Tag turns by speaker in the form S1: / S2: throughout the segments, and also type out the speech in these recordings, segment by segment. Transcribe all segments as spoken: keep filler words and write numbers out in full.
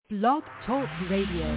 S1: Blog Talk Radio.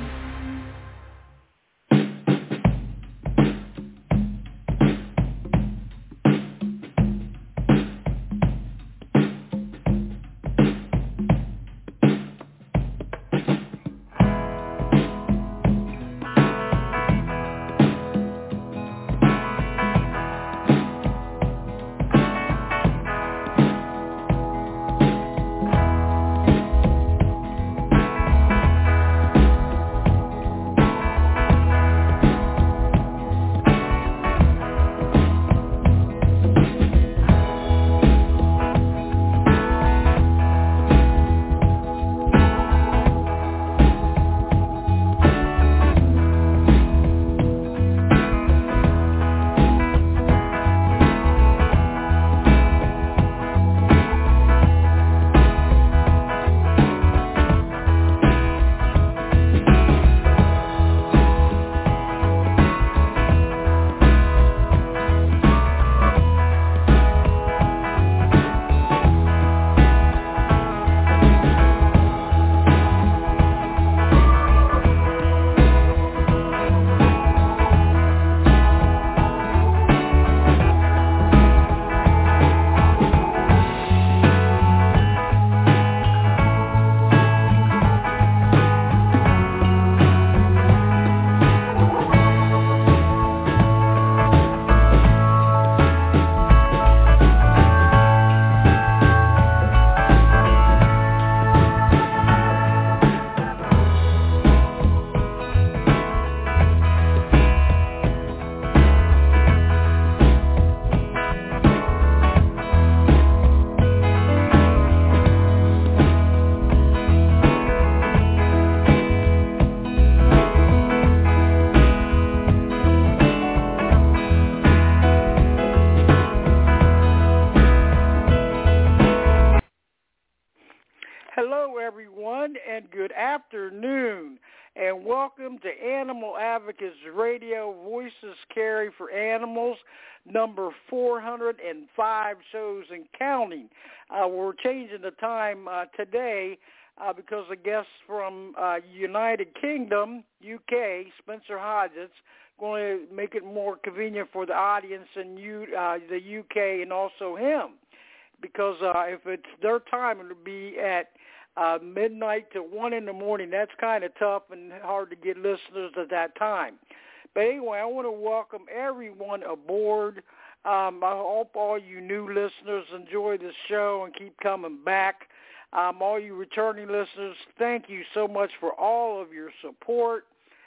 S2: Hello, everyone, and good afternoon, and welcome to Animal Advocates Radio, Voices Carry for Animals, number four hundred five shows and counting. Uh, we're changing the time uh, today uh, because a guest from uh, United Kingdom, U K, Spencer Hodgetts, going to make it more convenient for the audience in U, uh, the U K and also him. Because uh, if it's their time, it'll be at uh, midnight to one in the morning. That's kind of tough and hard to get listeners at that time. But anyway, I want to welcome everyone aboard. Um, I hope all you new listeners enjoy the show and keep coming back. Um, all you returning listeners, thank you so much for all of your support.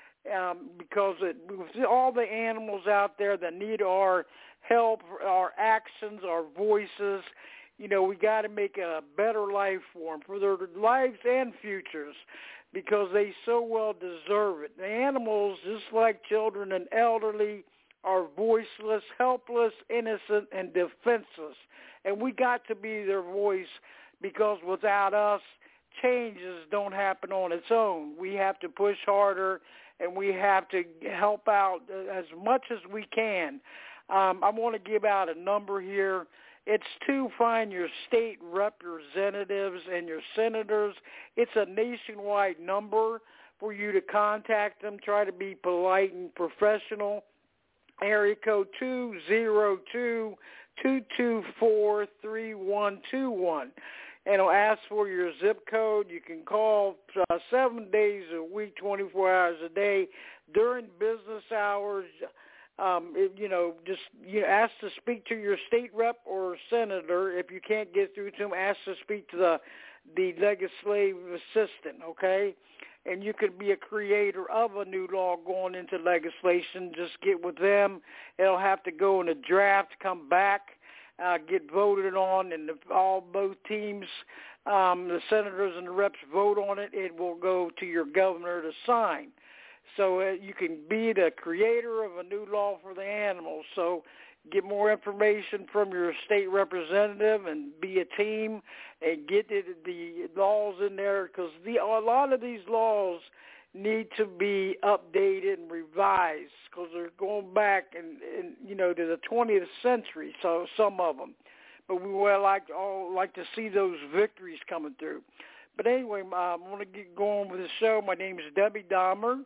S2: Um, because it, with all the animals out there that need our help, our actions, our voices, you know, we got to make a better life for them, for their lives and futures, because they so well deserve it. The animals, just like children and elderly, are voiceless, helpless, innocent, and defenseless. And we got to be their voice, because without us, changes don't happen on its own. We have to push harder, and we have to help out as much as we can. Um, I want to give out a number here. It's to find your state representatives and your senators. It's a nationwide number for you to contact them. Try to be polite and professional. Area code two zero two, two two four, three one two one. And it'll ask for your zip code. You can call uh, seven days a week, twenty-four hours a day during business hours. Um, it, you know, just you know, ask to speak to your state rep or senator. If you can't get through to them, ask to speak to the the legislative assistant, okay? And you could be a creator of a new law going into legislation. Just get with them. It'll have to go in a draft, come back, uh, get voted on, and if all both teams, um, the senators and the reps vote on it, it will go to your governor to sign. So uh, you can be the creator of a new law for the animals. So get more information from your state representative and be a team and get the, the laws in there, because the, a lot of these laws need to be updated and revised, because they're going back and, and you know to the twentieth century. So some of them, but we would like all like to see those victories coming through. But anyway, uh, I'm going to get going with the show. My name is Debbie Dahmer,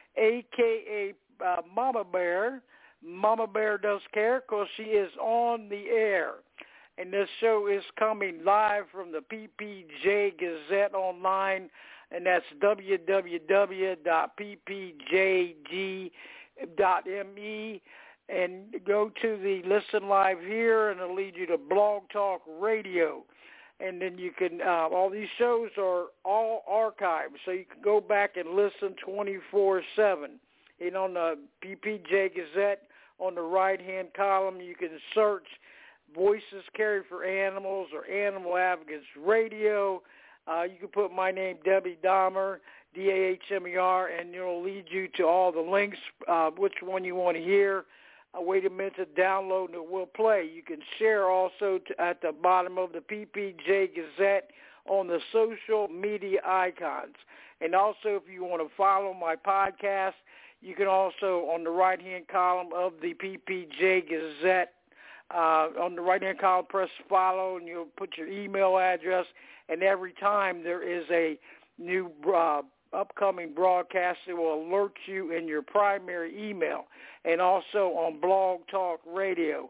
S2: a k a. Uh, Mama Bear. Mama Bear Does Care because she is on the air. And this show is coming live from the P P J Gazette online, and that's w w w dot p p j g dot m e. And go to the Listen Live here, and it'll lead you to Blog Talk Radio. And then you can, uh, all these shows are all archived, so you can go back and listen twenty-four seven. And on the P P J Gazette, on the right-hand column, you can search Voices Carry for Animals or Animal Advocates Radio. Uh, you can put my name, Debbie Dahmer, D A H M E R, and it'll lead you to all the links, uh, which one you want to hear. Uh, wait a minute to download, and it will play. You can share also to, at the bottom of the P P J Gazette on the social media icons. And also, if you want to follow my podcast, you can also, on the right-hand column of the P P J Gazette, uh, on the right-hand column, press follow, and you'll put your email address. And every time there is a new uh, upcoming broadcast, it will alert you in your primary email. And also on Blog Talk Radio,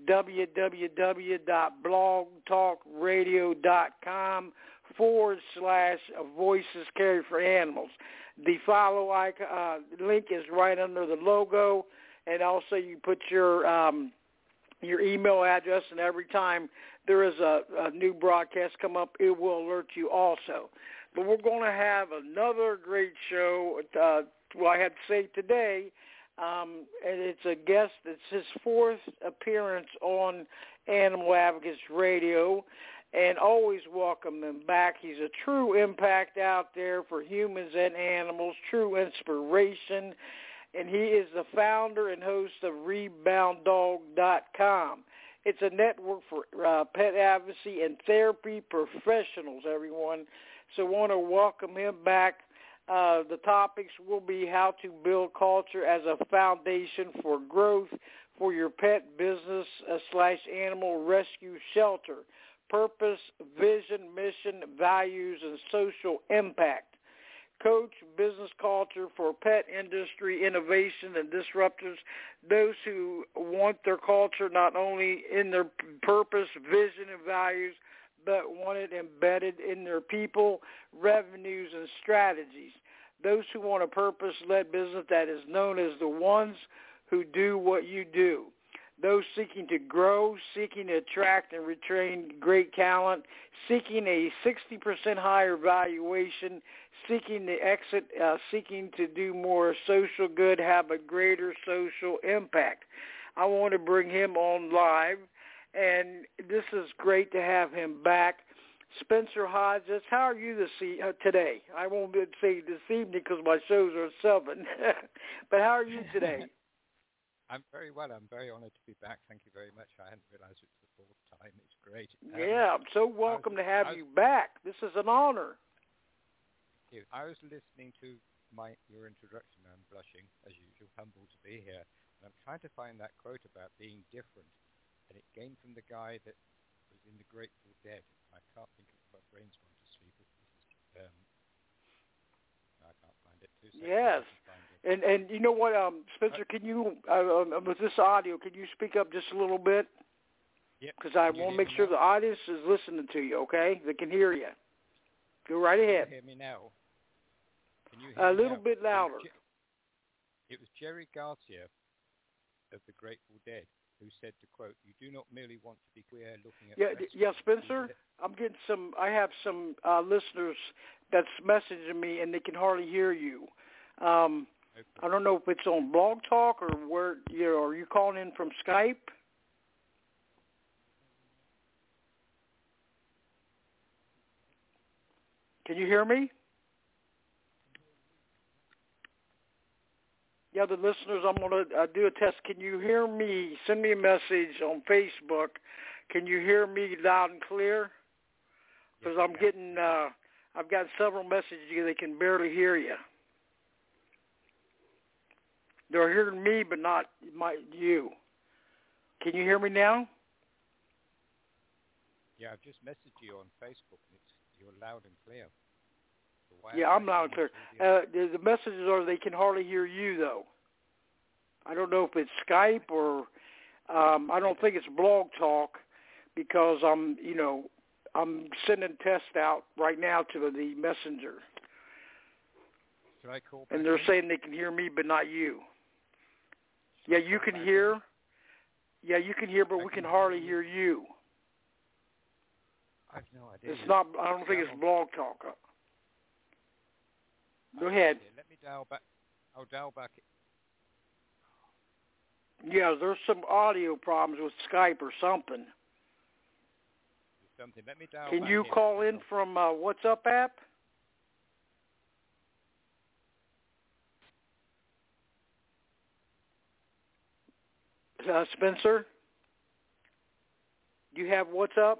S2: w w w dot blog talk radio dot com forward slash Voices Carry for Animals. The follow icon, uh, link is right under the logo, and also you put your um, your email address, and every time there is a, a new broadcast come up, it will alert you also. But we're going to have another great show, uh, well, I have to say today, um, and it's a guest, it's his fourth appearance on Animal Advocates Radio, and always welcome him back. He's a true impact out there for humans and animals, true inspiration, and he is the founder and host of rebound dog dot com. It's a network for uh, pet advocacy and therapy professionals, everyone. So I want to welcome him back. Uh, the topics will be how to build culture as a foundation for growth for your pet business uh, slash animal rescue shelter. Purpose, vision, mission, values, and social impact. Coach business culture for pet industry innovation and disruptors, those who want their culture not only in their purpose, vision, and values, but want it embedded in their people, revenues, and strategies. Those who want a purpose-led business that is known as the ones who do what you do. Those seeking to grow, seeking to attract and retain great talent, seeking a sixty percent higher valuation, seeking to exit, uh, seeking to do more social good, have a greater social impact. I want to bring him on live, and this is great to have him back. Spencer Hodges, how are you this e- uh, today? I won't say this evening because my shows are at seven, but how are you today?
S3: I'm very well. I'm very honored to be back. Thank you very much. I hadn't realized it's the fourth time. It's great. Um,
S2: yeah, I'm so welcome
S3: was,
S2: to have
S3: was,
S2: you back. This is an honor.
S3: I was listening to my your introduction. I'm blushing, as usual, humbled to be here. And I'm trying to find that quote about being different. And it came from the guy that was in the Grateful Dead. I can't think of my brain's gone to sleep. Um, I can't find it. Two seconds.
S2: Yes. And and you know what, um, Spencer, can you, uh, um, with this audio, can you speak up just a little bit?
S3: Yeah.
S2: Because I want to make sure the audience is listening to you, okay? They can hear you. Go right ahead.
S3: Can you hear me now? Can you hear
S2: a
S3: me
S2: little
S3: now?
S2: bit louder.
S3: It was, it was Jerry Garcia of the Grateful Dead who said to quote, "You do not merely want to be queer looking at..."
S2: Yeah, yeah, Spencer, I'm getting some, I have some uh, listeners that's messaging me and they can hardly hear you. Um,
S3: okay.
S2: I don't know if it's on Blog Talk or where, you know, are you calling in from Skype? Can you hear me? Yeah, the listeners, I'm going to uh, do a test. Can you hear me? Send me a message on Facebook. Can you hear me loud and clear? Because
S3: yes,
S2: I'm getting, uh, I've got several messages they can barely hear you. They're hearing me, but not my you. Can you hear me now?
S3: Yeah, I've just messaged you on Facebook, and it's you're loud and clear.
S2: Yeah, I'm loud and clear. Uh, the, the messages are they can hardly hear you, though. I don't know if it's Skype or um, I don't think it's Blog Talk because I'm, you know, I'm sending tests out right now to the messenger.
S3: Should I call back
S2: and they're
S3: in?
S2: saying they can hear me, but not you.
S3: Should
S2: Yeah,
S3: I
S2: you
S3: call
S2: can
S3: back
S2: hear.
S3: in?
S2: Yeah, you can hear, but
S3: I
S2: we can
S3: can
S2: hardly
S3: hear
S2: hear you.
S3: I've no idea.
S2: It's not. I don't think it's Blog Talk. Go ahead.
S3: Let me dial back. I'll dial back.
S2: Yeah, there's some audio problems with Skype or something.
S3: Something. Let me dial
S2: Can
S3: back
S2: you
S3: in.
S2: call in from uh, WhatsApp app? Uh, Spencer, do you have WhatsApp?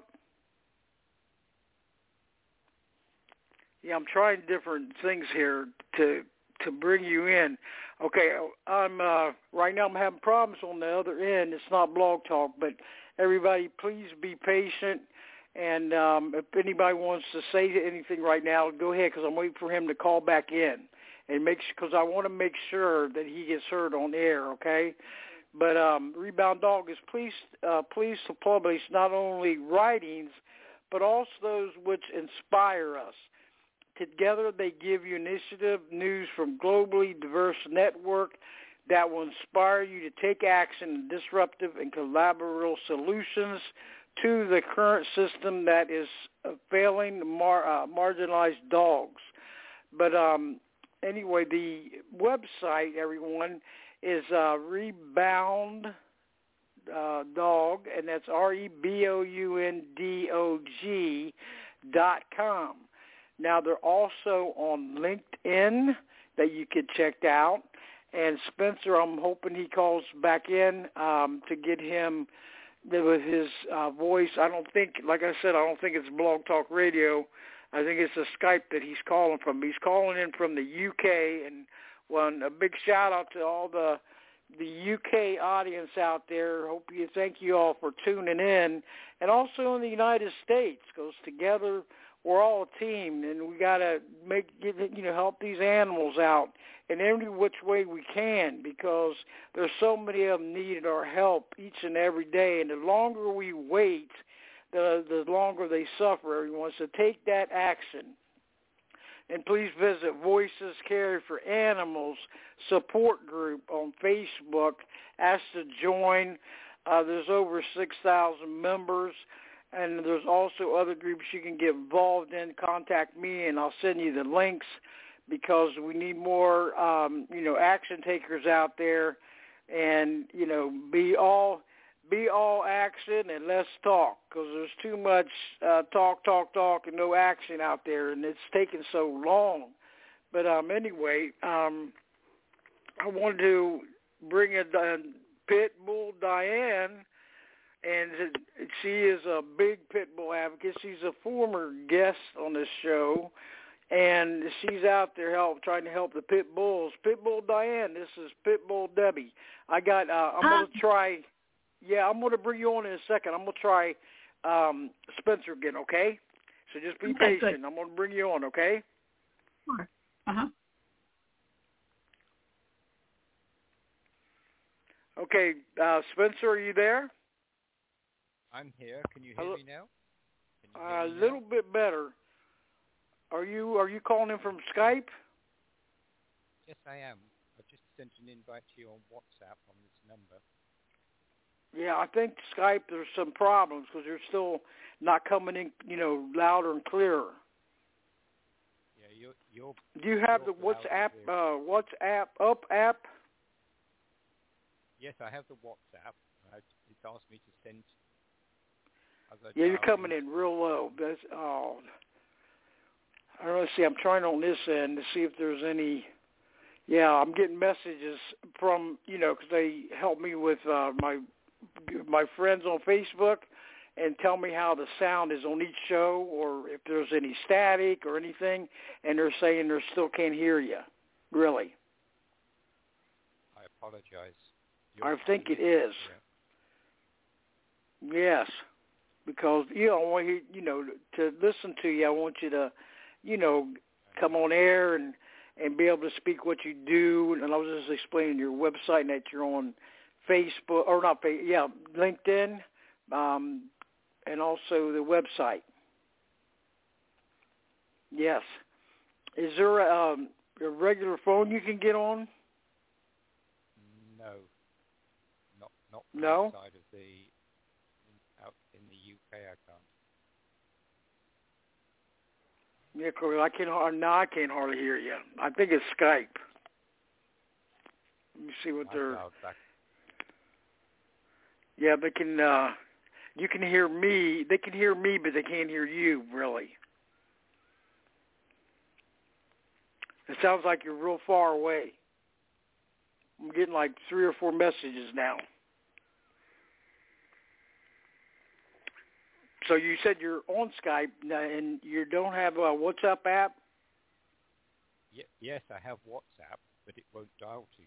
S2: Yeah, I'm trying different things here to to bring you in. Okay, I'm uh, right now I'm having problems on the other end. It's not Blog Talk, but everybody, please be patient. And um, if anybody wants to say anything right now, go ahead because I'm waiting for him to call back in and make because I want to make sure that he gets heard on air. Okay. But um, Rebound Dog is pleased, uh, pleased to publish not only writings, but also those which inspire us. Together they give you initiative news from globally diverse network that will inspire you to take action in disruptive and collaborative solutions to the current system that is failing mar- uh, marginalized dogs. But um, anyway, the website, everyone, is uh, Rebound uh, Dog, and that's R E B O U N D O G dot com. Now, they're also on LinkedIn that you could check out. And Spencer, I'm hoping he calls back in um, to get him with his uh, voice. I don't think, like I said, I don't think it's Blog Talk Radio. I think it's a Skype that he's calling from. He's calling in from the U K, and one a big shout out to all the the U K audience out there. Hope you thank you all for tuning in, and also in the United States, because together we're all a team, and we got to make you know help these animals out in every which way we can, because there's so many of them needing our help each and every day, and the longer we wait, the the longer they suffer. Everyone, so take that action. And please visit Voices Carry for Animals support group on Facebook. Ask to join. Uh, there's over six thousand members, and there's also other groups you can get involved in. Contact me, and I'll send you the links, because we need more, um, you know, action takers out there, and you know, be all. Be all action and less talk, because there's too much uh, talk, talk, talk, and no action out there, and it's taking so long. But um, anyway, um, I wanted to bring in uh, Pitbull Diane, and she is a big Pitbull advocate. She's a former guest on this show, and she's out there help trying to help the pit bulls. Pitbull Diane, this is Pitbull Debbie. I got. Uh, I'm going to try. Yeah, I'm going to bring you on in a second. I'm going to try um, Spencer again, okay? So just be
S4: okay,
S2: patient.
S4: good.
S2: I'm going to bring you on, okay?
S4: Sure. Uh-huh.
S2: Okay, uh, Spencer, are you there?
S3: I'm here. Can you hear
S2: Hello?
S3: me now? Can
S2: A
S3: you
S2: uh,
S3: hear me
S2: little
S3: now?
S2: bit better. Are you Are you calling in from Skype?
S3: Yes, I am. I've just sent an invite to you on WhatsApp on this number.
S2: Yeah, I think Skype, there's some problems because you're still not coming in, you know, louder and clearer.
S3: Yeah, you're... you're
S2: Do you have the
S3: you're
S2: WhatsApp,
S3: loud and
S2: uh, WhatsApp up app?
S3: Yes, I have the WhatsApp. I, it's asked me to send... Other
S2: Yeah, you're
S3: dial
S2: coming
S3: in.
S2: in real low. That's, oh, I don't know. See, I'm trying on this end to see if there's any... Yeah, I'm getting messages from, you know, because they help me with uh, my... my friends on Facebook and tell me how the sound is on each show, or if there's any static or anything, and they're saying they still can't hear you. Really.
S3: I apologize. You're
S2: I think it
S3: listening
S2: is.
S3: here.
S2: Yes, because, you know, I want you, you know, to listen to you, I want you to, you know, come on air and, and be able to speak what you do. And I was just explaining your website and that you're on Facebook, or not Facebook, yeah, LinkedIn, um, and also the website. Yes. Is there a, um, a regular phone you can get on?
S3: No. Not not from
S2: No?
S3: outside of the in, out in the U K. I can't.
S2: Yeah, 'cause I can hardly, no, I can't hardly hear you. I think it's Skype. Let me see what
S3: I
S2: they're.
S3: dialed back.
S2: Yeah, they can. Uh, you can hear me. They can hear me, but they can't hear you. Really. It sounds like you're real far away. I'm getting like three or four messages now. So you said you're on Skype and you don't have a WhatsApp app?
S3: Ye- yes, I have WhatsApp, but it won't dial to you.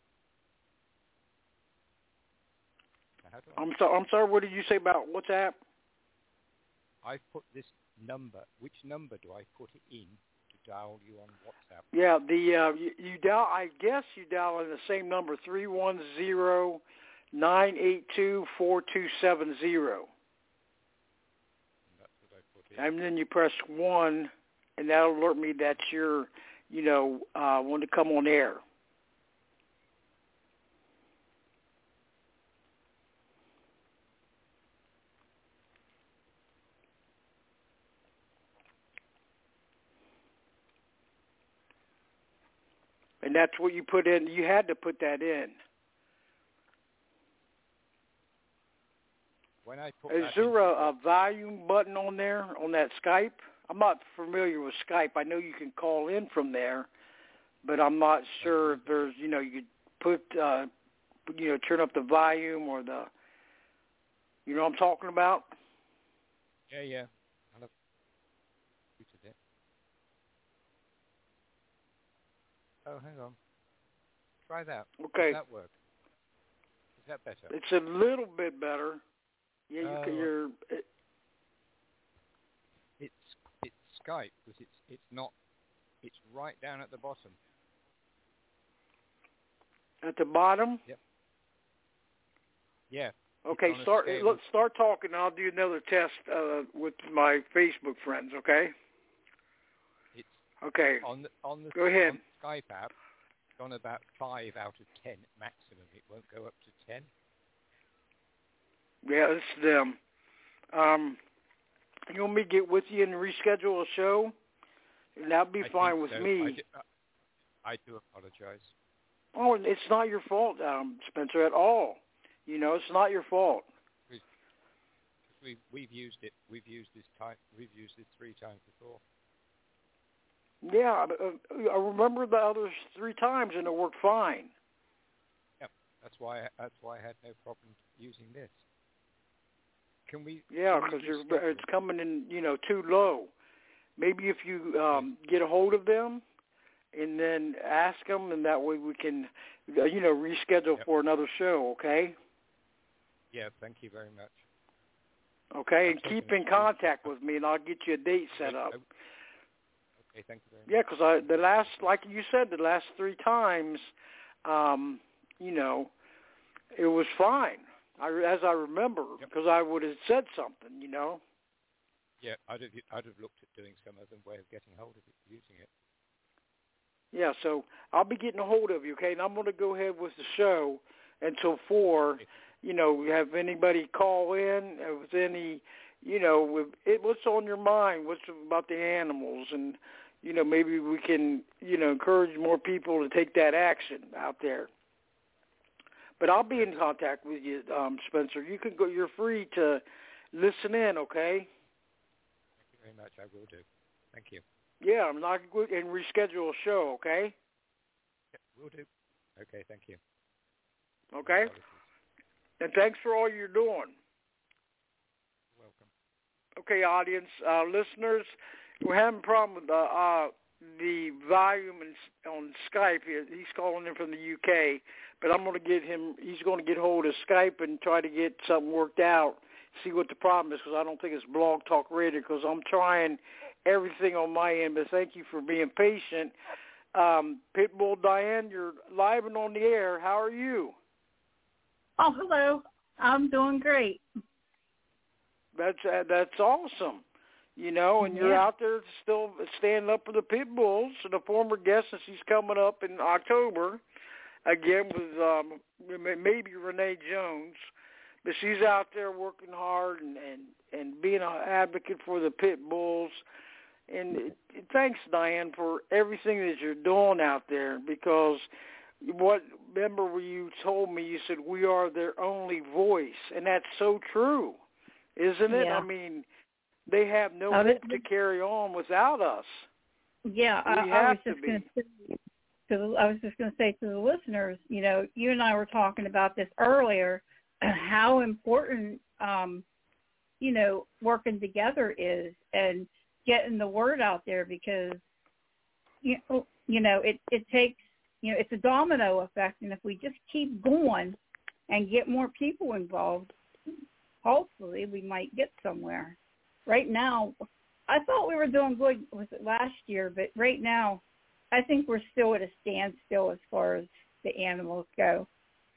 S3: Now, how do I?
S2: I'm sorry. I'm sorry. What did you say about WhatsApp?
S3: I put this number. Which number do I put it in to dial you on WhatsApp?
S2: Yeah, the uh, you, you dial. I guess you dial in the same number, three one zero nine eight two four two seven zero.
S3: That's what I put in.
S2: And then you press one, and that'll alert me that you're, you know, uh, want to come on air. And that's what you put in. You had to put that in.
S3: When I put
S2: Is
S3: that
S2: there
S3: into
S2: a, a volume button on there on that Skype? I'm not familiar with Skype. I know you can call in from there, but I'm not sure if there's, you know, you could put, uh, you know, turn up the volume or the, you know what I'm talking about?
S3: Yeah, yeah. I'll have muted it. Oh, hang on. Try that.
S2: Okay.
S3: Does that work? Is that better?
S2: It's a little bit better. Yeah, you
S3: Oh.
S2: can, you're. It,
S3: It's it's Skype because it's it's not. It's right down at the bottom.
S2: at the bottom.
S3: Yep. Yeah.
S2: Okay,
S3: on a
S2: start.
S3: scale
S2: Let's
S3: of-
S2: start talking. I'll do another test uh, with my Facebook friends. Okay.
S3: It's
S2: Okay.
S3: on the on the
S2: Go ahead.
S3: on the Skype app. It's on about five out of ten maximum. It won't go up to ten.
S2: Yeah, it's them. Um, you want me to get with you and reschedule a show? And that'll be
S3: I
S2: fine
S3: think
S2: with
S3: so.
S2: me.
S3: I do, uh, I do apologize.
S2: Oh, it's not your fault, um, Spencer, at all. You know, it's not your fault.
S3: We we've used it. We've used this time. We've used this three times before.
S2: Yeah, uh, I remember the others three times, and it worked fine.
S3: Yep. That's why. That's why I had no problem using this. Can we?
S2: Yeah,
S3: can we
S2: because you're
S3: reschedule?
S2: it's coming in, you know, too low. Maybe if you um, get a hold of them and then ask them, and that way we can, uh, you know, reschedule
S3: Yep.
S2: for another show. Okay.
S3: Yeah. Thank you very much.
S2: Okay,
S3: I'm
S2: and
S3: taking
S2: keep
S3: a
S2: in
S3: few-
S2: contact with me, and I'll get you a date set
S3: Okay,
S2: up.
S3: I- Okay. Thank you very much.
S2: Yeah, because I the last, like you said, the last three times, um, you know, it was fine. I, as I remember,
S3: Yep.
S2: because I would have said something, you know.
S3: Yeah, I'd have I'd have looked at doing some other way of getting hold of it, using it.
S2: Yeah, so I'll be getting a hold of you, okay? And I'm going to go ahead with the show until four.
S3: Okay.
S2: You know, have anybody call in uh, with any, you know, with it, what's on your mind? What's about the animals? And, you know, maybe we can, you know, encourage more people to take that action out there. But I'll be in contact with you, um, Spencer. You can go. You're free to listen in, okay?
S3: Thank you very much. I will do. Thank you.
S2: Yeah, I'm not good and reschedule a show, okay?
S3: Yeah, will do. Okay. Thank you.
S2: Okay.
S3: Apologies.
S2: And thanks for all you're doing.
S3: You're welcome.
S2: Okay, audience, uh, listeners, we're having a problem with the uh, the volume in, on Skype. He's calling in from the U K, but I'm going to get him. He's going to get hold of Skype and try to get something worked out. See what the problem is, because I don't think it's Blog Talk Radio. Because I'm trying everything on my end, but thank you for being patient. Um, Pitbull Diane, you're live and on the air. How are you?
S4: Oh, hello. I'm doing great.
S2: That's uh, that's awesome. You know, and you're
S4: Yeah.
S2: out there still standing up for the Pitbulls. And the former guest, and she's coming up in October again with um, maybe Renee Jones. But she's out there working hard and, and, and being an advocate for the Pitbulls. And it, thanks, Diane, for everything that you're doing out there, because what remember when you told me, you said we are their only voice, and that's so true, isn't it?
S4: Yeah.
S2: I mean, they have no
S4: Uh,
S2: hope to carry on without us.
S4: Yeah,
S2: We
S4: I, I
S2: have
S4: was
S2: to
S4: just
S2: be.
S4: going to say to the, I was just going to say to the listeners, you know, you and I were talking about this earlier, how important, um, you know, working together is and getting the word out there, because, you know, you know it, it takes, you know, it's a domino effect. And if we just keep going and get more people involved, hopefully we might get somewhere. Right now, I thought we were doing good with it last year, but right now I think we're still at a standstill as far as the animals go.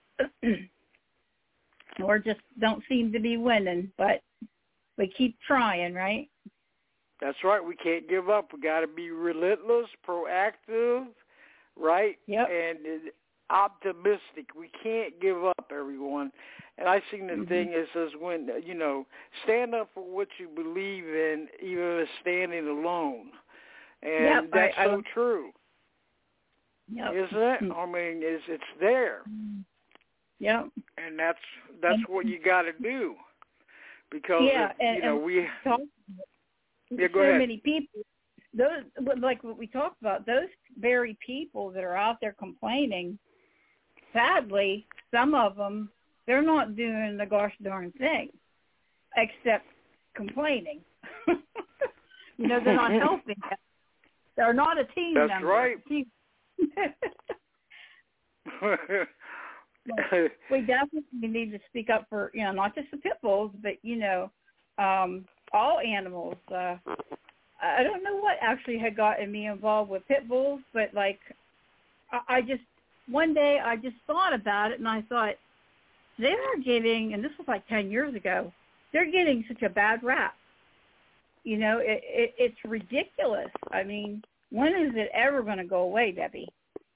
S4: We just don't seem to be winning, but we keep trying, right?
S2: That's right. We can't give up. We got to be relentless, proactive, right?
S4: Yep.
S2: And uh, optimistic. We can't give up, everyone. And I seen the
S4: Mm-hmm.
S2: thing, it says when, you know, stand up for what you believe in, even if it's standing alone. And
S4: Yep,
S2: that's
S4: I, I,
S2: so true.
S4: Yep.
S2: Isn't it? I mean, it's, it's there.
S4: Yep.
S2: And that's that's what you got to do. Because,
S4: yeah,
S2: if,
S4: and,
S2: you know,
S4: and
S2: we...
S4: talk,
S2: Yeah, go
S4: so
S2: ahead.
S4: many people, those, like what we talked about, those very people that are out there complaining, sadly, some of them, they're not doing the gosh darn thing except complaining. You know, they're not helping. They're not a team
S2: That's
S4: member.
S2: right.
S4: We definitely need to speak up for, you know, not just the pit bulls, but, you know, um, all animals. Uh, I don't know what actually had gotten me involved with pit bulls, but, like, I, I just, one day I just thought about it, and I thought, they're getting, and this was like ten years ago, they're getting such a bad rap. You know, it, it, it's ridiculous. I mean, when is it ever going to go away, Debbie?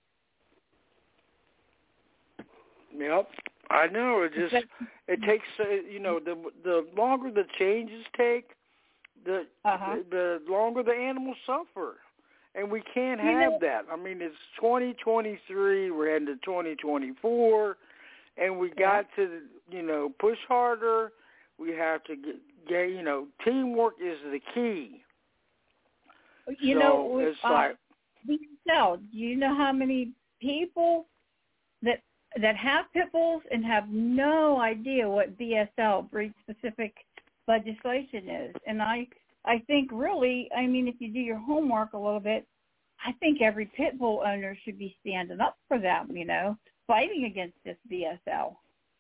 S2: Yep, I know. It just it takes uh, you know the the longer the changes take, the
S4: Uh-huh.
S2: the, the longer the animals suffer, and we can't
S4: You
S2: have
S4: know-
S2: that. I mean, it's twenty twenty-three. We're heading to twenty twenty-four, and we got to you know push harder. We have to get, get you know teamwork is the key.
S4: You
S2: so
S4: know,
S2: it's
S4: uh,
S2: like
S4: B S L, do you know how many people that that have pit bulls and have no idea what B S L, breed-specific legislation, is? And I, I think really, I mean, if you do your homework a little bit, I think every pit bull owner should be standing up for them, you know, fighting against this B S L.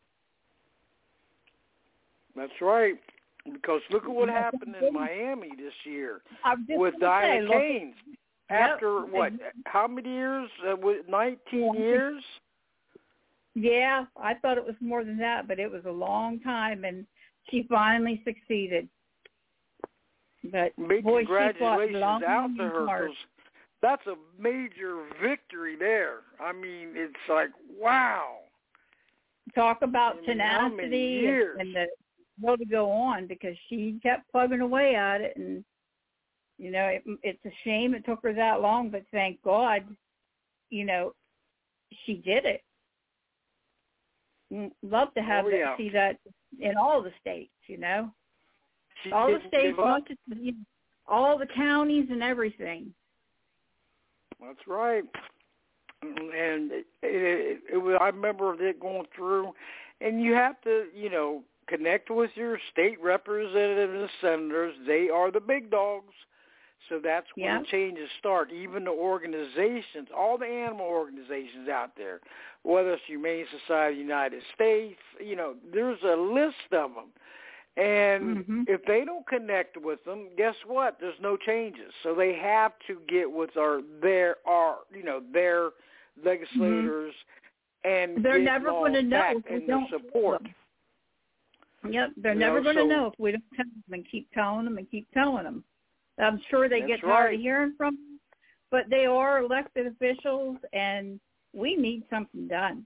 S2: that's right. Because look at what
S4: Yeah.
S2: happened in Miami this year
S4: I was just
S2: with
S4: gonna say,
S2: Diana
S4: look at-
S2: Keynes.
S4: Yep.
S2: After, what, how many years? Uh, with nineteen years?
S4: Yeah, I thought it was more than that, but it was a long time, and she finally succeeded. But
S2: Big
S4: boy, she fought
S2: congratulations
S4: long
S2: out to
S4: and
S2: her,
S4: hard.
S2: because that's a major victory there. I mean, it's like, wow.
S4: Talk about
S2: I mean, how many
S4: tenacity
S2: years?
S4: and, and the will to go on, because she kept plugging away at it, and you know, it, it's a shame it took her that long, but thank God, you know, she did it. Mm, Love to have
S2: Oh,
S4: that,
S2: yeah.
S4: see that in all the states, you know,
S2: She
S4: all the
S2: didn't
S4: states,
S2: give up.
S4: not just you know, all the counties and everything.
S2: That's right. And it, it, it was, I remember it going through, and you have to, you know, connect with your state representatives and senators. They are the big dogs. So that's where
S4: Yeah.
S2: the changes start. Even the organizations, all the animal organizations out there, whether it's Humane Society of the United States, you know, there's a list of them. And
S4: mm-hmm.
S2: if they don't connect with them, guess what? There's no changes. So they have to get with our their our you know their legislators
S4: mm-hmm.
S2: and
S4: they're
S2: get
S4: never
S2: laws
S4: going to know
S2: back
S4: if we
S2: and
S4: don't
S2: the support.
S4: Yep, they're
S2: you
S4: never
S2: know,
S4: going to
S2: so,
S4: know if we don't tell them and keep telling them and keep telling them. I'm sure they
S2: that's
S4: get tired
S2: right.
S4: of hearing from them, but they are elected officials, and we need something done.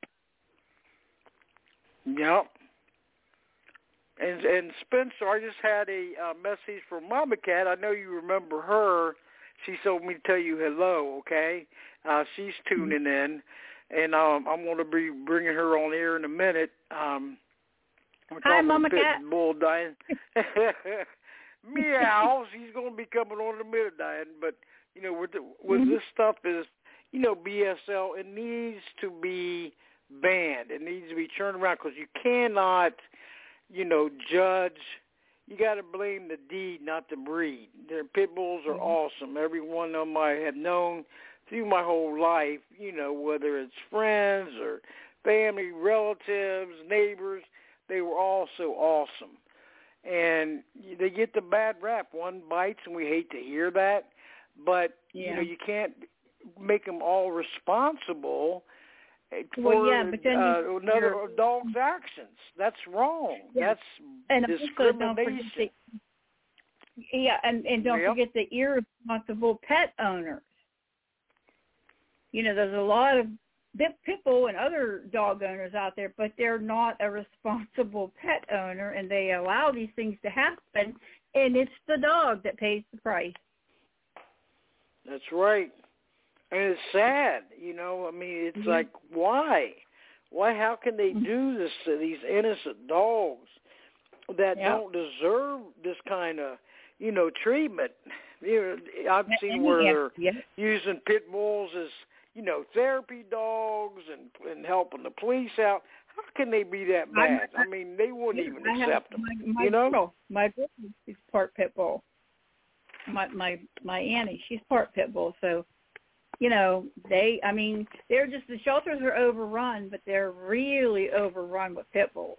S2: Yep. And and Spencer, I just had a uh, message from Mama Cat. I know you remember her. She told me to tell you hello, okay? Uh, she's tuning in, and um, I'm going to be bringing her on here in a minute. Um, we're
S4: Hi, Mama
S2: Pit
S4: Cat.
S2: Bull Diane. Meow. She's going to be coming on in a minute, Diane. But, you know, with, the, with
S4: mm-hmm.
S2: this stuff is, you know, B S L, it needs to be banned. It needs to be turned around because you cannot, you know, judge. You got to blame the deed, not the breed. Their pit bulls are
S4: mm-hmm.
S2: awesome. Every one of them I have known through my whole life, you know, whether it's friends or family, relatives, neighbors, they were all so awesome. And they get the bad rap. One bites, and we hate to hear that. But,
S4: yeah.
S2: you know, you can't make them all responsible for
S4: well, yeah, but then
S2: uh, another dog's actions. That's wrong.
S4: Yeah.
S2: That's
S4: and
S2: discrimination.
S4: The, yeah, and, and don't
S2: yep.
S4: forget the irresponsible pet owners. You know, there's a lot of pit bull and other dog owners out there, but they're not a responsible pet owner, and they allow these things to happen, and it's the dog that pays the price.
S2: That's right. And it's sad, you know. I mean, it's
S4: mm-hmm.
S2: like, why? Why, how can they do this to these innocent dogs that
S4: yep.
S2: don't deserve this kind of, you know, treatment? You know, I've seen
S4: and,
S2: where
S4: yeah.
S2: they're
S4: Yep.
S2: using pit bulls as, you know, therapy dogs and, and helping the police out. How can they be that bad? I, I mean, they wouldn't
S4: yeah,
S2: even
S4: I
S2: accept
S4: have,
S2: them.
S4: My, my
S2: you know,
S4: girl, my girl is part pit bull. My my my Annie, she's part pit bull. So, you know, they. I mean, they're just the shelters are overrun, but they're really overrun with pit bulls,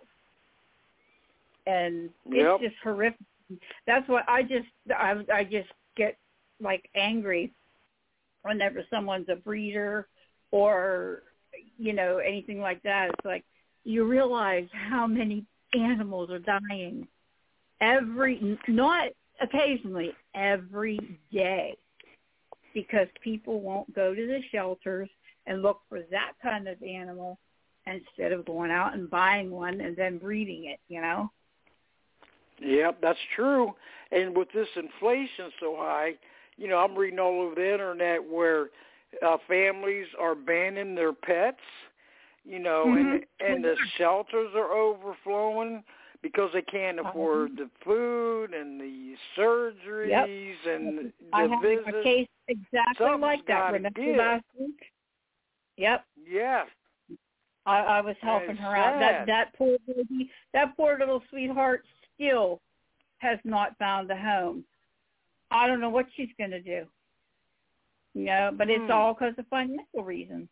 S4: and
S2: yep.
S4: it's just horrific. That's what I just I I just get like angry whenever someone's a breeder or, you know, anything like that. It's like you realize how many animals are dying every, not occasionally, every day, because people won't go to the shelters and look for that kind of animal instead of going out and buying one and then breeding it, you know?
S2: Yep, that's true. And with this inflation so high, you know, I'm reading all over the internet where uh, families are banning their pets, you know,
S4: mm-hmm.
S2: and and the shelters are overflowing because they can't afford the food and the surgeries
S4: yep.
S2: and the
S4: I have
S2: visits.
S4: a case exactly
S2: Something's
S4: like that. Remember
S2: give.
S4: last week? Yep.
S2: Yeah.
S4: I, I was helping her out. That that poor baby, that poor little sweetheart still has not found a home. I don't know what she's going to do. You know, but it's
S2: hmm.
S4: all because of financial reasons.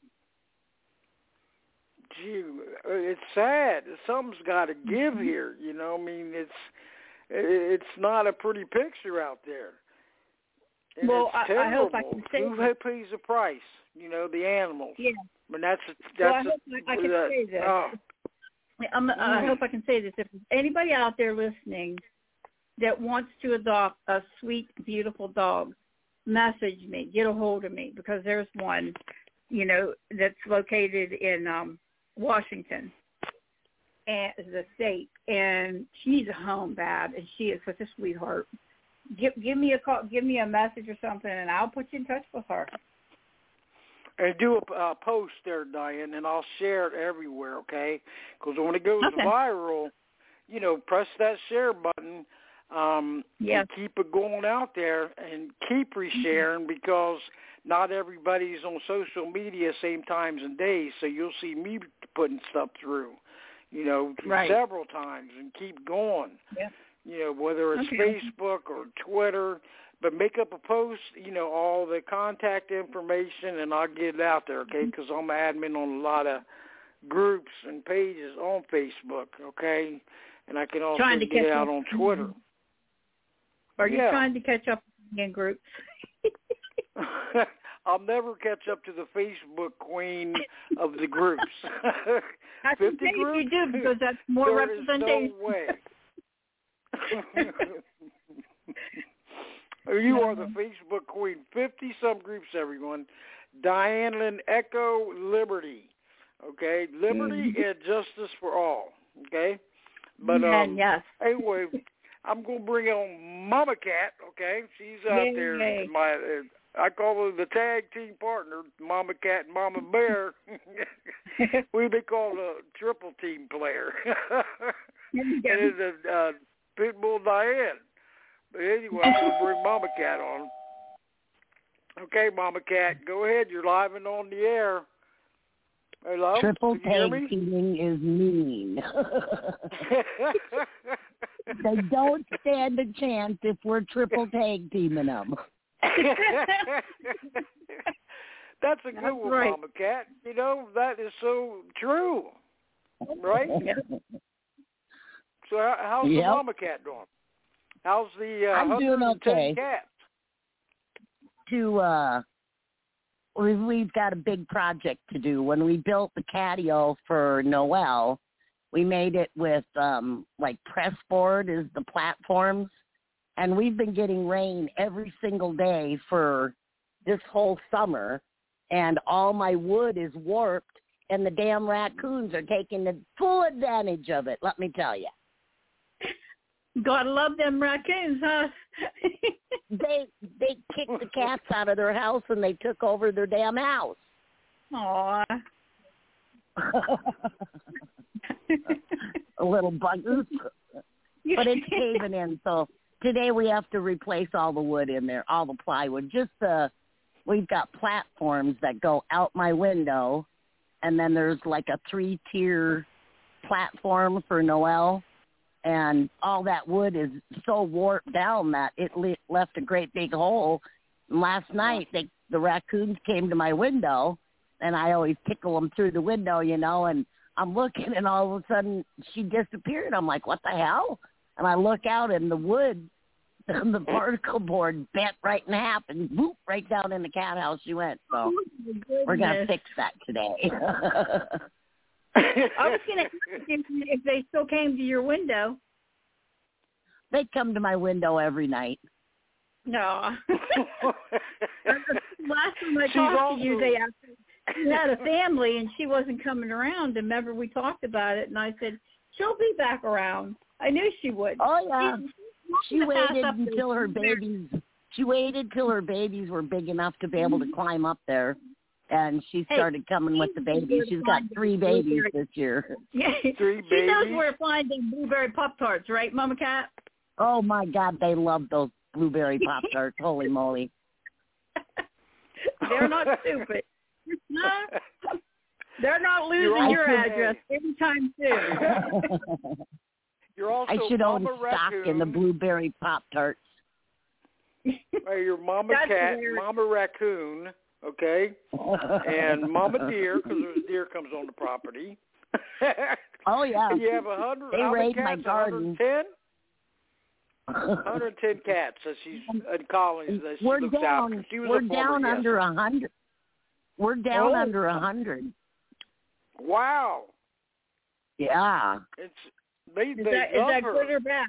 S2: Gee, it's sad. Something's got to give here. You know, I mean, it's it's not a pretty picture out there. And
S4: well,
S2: it's
S4: I, I hope
S2: terrible.
S4: I can say
S2: Who
S4: this.
S2: pays the price? You know, the animals.
S4: Yeah.
S2: I mean, that's that's.
S4: Well, I
S2: a,
S4: hope I, I can
S2: uh,
S4: say this.
S2: Oh.
S4: I'm,
S2: mm.
S4: I hope I can say this. If there's anybody out there listening that wants to adopt a sweet, beautiful dog, message me, get a hold of me, because there's one, you know, that's located in um, Washington, and the state, and she's a home bad, and she is such a sweetheart. Give give me a call, give me a message or something, and I'll put you in touch with her.
S2: And do a uh, post there, Diane, and I'll share it everywhere, okay? Because when it goes
S4: okay.
S2: viral, you know, press that share button. Um,
S4: yeah.
S2: and keep it going out there and keep resharing, because not everybody's on social media same times and days. So you'll see me putting stuff through, you know,
S4: right.
S2: several times, and keep going.
S4: Yeah.
S2: You know, whether it's
S4: okay.
S2: Facebook or Twitter, but make up a post, you know, all the contact information, and I'll get it out there, okay, because I'm admin on a lot of groups and pages on Facebook, okay? and I can also
S4: trying to
S2: get
S4: catch
S2: out
S4: up.
S2: on Twitter.
S4: Are you
S2: yeah.
S4: trying to catch up in groups?
S2: I'll never catch up to the Facebook queen of the groups.
S4: I
S2: fifty
S4: think
S2: groups?
S4: you do, because that's more
S2: there
S4: representation.
S2: Is no way. You are the Facebook queen. fifty-some groups, everyone. Diane Lynn Echo Liberty. Okay? Liberty mm-hmm. and justice for all. Okay? But um,
S4: yes.
S2: anyway, I'm going to bring on Mama Cat, okay? She's out
S4: yay,
S2: there.
S4: Yay.
S2: My, uh, I call her the tag team partner, Mama Cat and Mama Bear. We've been called a triple team player. And it's a uh, Pitbull Diane. But anyway, I'm going to bring Mama Cat on. Okay, Mama Cat, go ahead. You're live and on the air. Hello?
S5: Triple tag teaming is mean. They don't stand a chance if we're triple tag teaming them.
S2: That's a good
S4: That's
S2: one,
S4: right.
S2: Mama Cat. You know, that is so true. Right? So how, how's
S5: yep.
S2: the Mama Cat doing? How's the uh,
S5: I'm doing okay.
S2: Cats?
S5: To, uh, we, we've got a big project to do. When we built the catio for Noel, we made it with, um, like, press board is the platforms. And we've been getting rain every single day for this whole summer. And all my wood is warped, and the damn raccoons are taking the full advantage of it, let me tell you.
S4: Gotta love them raccoons, huh?
S5: they they kicked the cats out of their house, and they took over their damn house.
S4: Aw.
S5: A little buggers. But it's caving in, so today we have to replace all the wood in there, all the plywood. Just the, we've got platforms that go out my window, and then there's like a three-tier platform for Noel. And all that wood is so warped down that it le- left a great big hole. And last night, they, the raccoons came to my window, and I always tickle them through the window, you know, and I'm looking, and all of a sudden, she disappeared. I'm like, what the hell? And I look out, and the wood, the particle board bent right in half, and whoop, right down in the cat house she went. So
S4: oh,
S5: we're going to fix that today.
S4: I was going to ask if, if they still came to your window.
S5: They come to my window every night.
S4: No. Last time I
S2: She's
S4: talked
S2: also...
S4: to you, they asked, you had a family, and she wasn't coming around. And remember, we talked about it, and I said, she'll be back around. I knew she would.
S5: Oh, yeah. She, she waited until her
S4: there.
S5: babies, she waited till her babies were big enough to be able to climb up there. And she started hey, coming with the babies. She's got three babies this year.
S4: Yeah,
S2: three
S4: she
S2: babies.
S4: knows where to find the blueberry Pop-Tarts, right, Mama Cat?
S5: Oh, my God, they love those blueberry Pop-Tarts. Holy moly.
S4: They're not stupid. No, they're not losing your address anytime soon.
S2: You're also
S5: I should
S2: Mama
S5: own stock
S2: Raccoon.
S5: in the blueberry Pop-Tarts.
S2: Hey, you're Mama
S4: That's
S2: Cat,
S4: hilarious.
S2: Mama Raccoon, okay, and Mama Deer, because there's deer comes on the property.
S5: Oh, yeah.
S2: And you have a hundred.
S5: They raid my garden.
S2: one hundred ten? one hundred ten cats that she's in colonies that she
S5: we're
S2: looks
S5: down,
S2: after. She was
S5: we're
S2: a
S5: down
S2: guest.
S5: under a hundred. We're down
S2: oh.
S5: under a hundred.
S2: Wow.
S5: Yeah.
S2: It's they
S4: Is
S2: they
S4: that,
S2: love
S4: is that
S2: her.
S4: good or bad?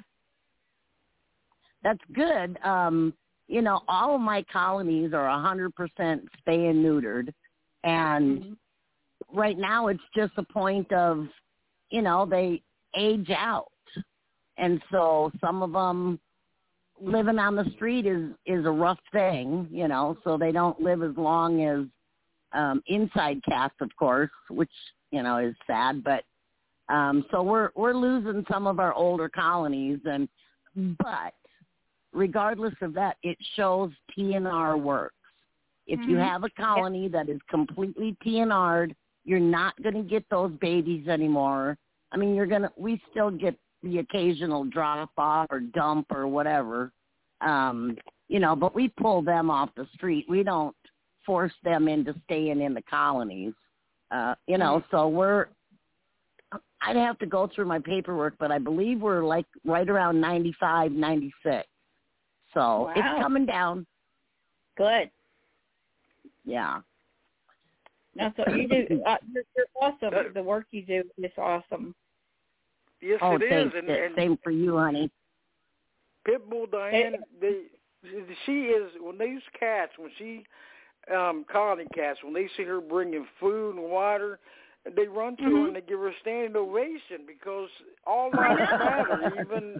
S5: That's good. Um, you know, all of my colonies are a hundred percent spay and neutered, and mm-hmm. right now it's just a point of, you know, they age out. And so some of them living on the street is, is a rough thing, you know, so they don't live as long as um, inside cats, of course, which, you know, is sad. But um, so we're we're losing some of our older colonies. and But regardless of that, it shows T N R works. If mm-hmm. you have a colony that is completely T N R'd, you're not going to get those babies anymore. I mean, you're going to, we still get the occasional drop off or dump or whatever, um, you know, but we pull them off the street. We don't force them into staying in the colonies, uh, you know, so we're, I'd have to go through my paperwork, but I believe we're like right around ninety-five, ninety-six. So
S4: wow.
S5: It's coming down.
S4: Good.
S5: Yeah.
S4: That's what you do. Uh, you're, you're awesome. The work you do is awesome.
S2: Yes,
S5: oh,
S2: it
S5: thanks.
S2: is. And,
S5: And
S2: and
S5: same for you, honey.
S2: Pitbull Diane, they, she is, when these cats, when she, um, colony cats, when they see her bringing food and water, they run to
S4: mm-hmm.
S2: her and they give her a standing ovation because all lives matter. Even,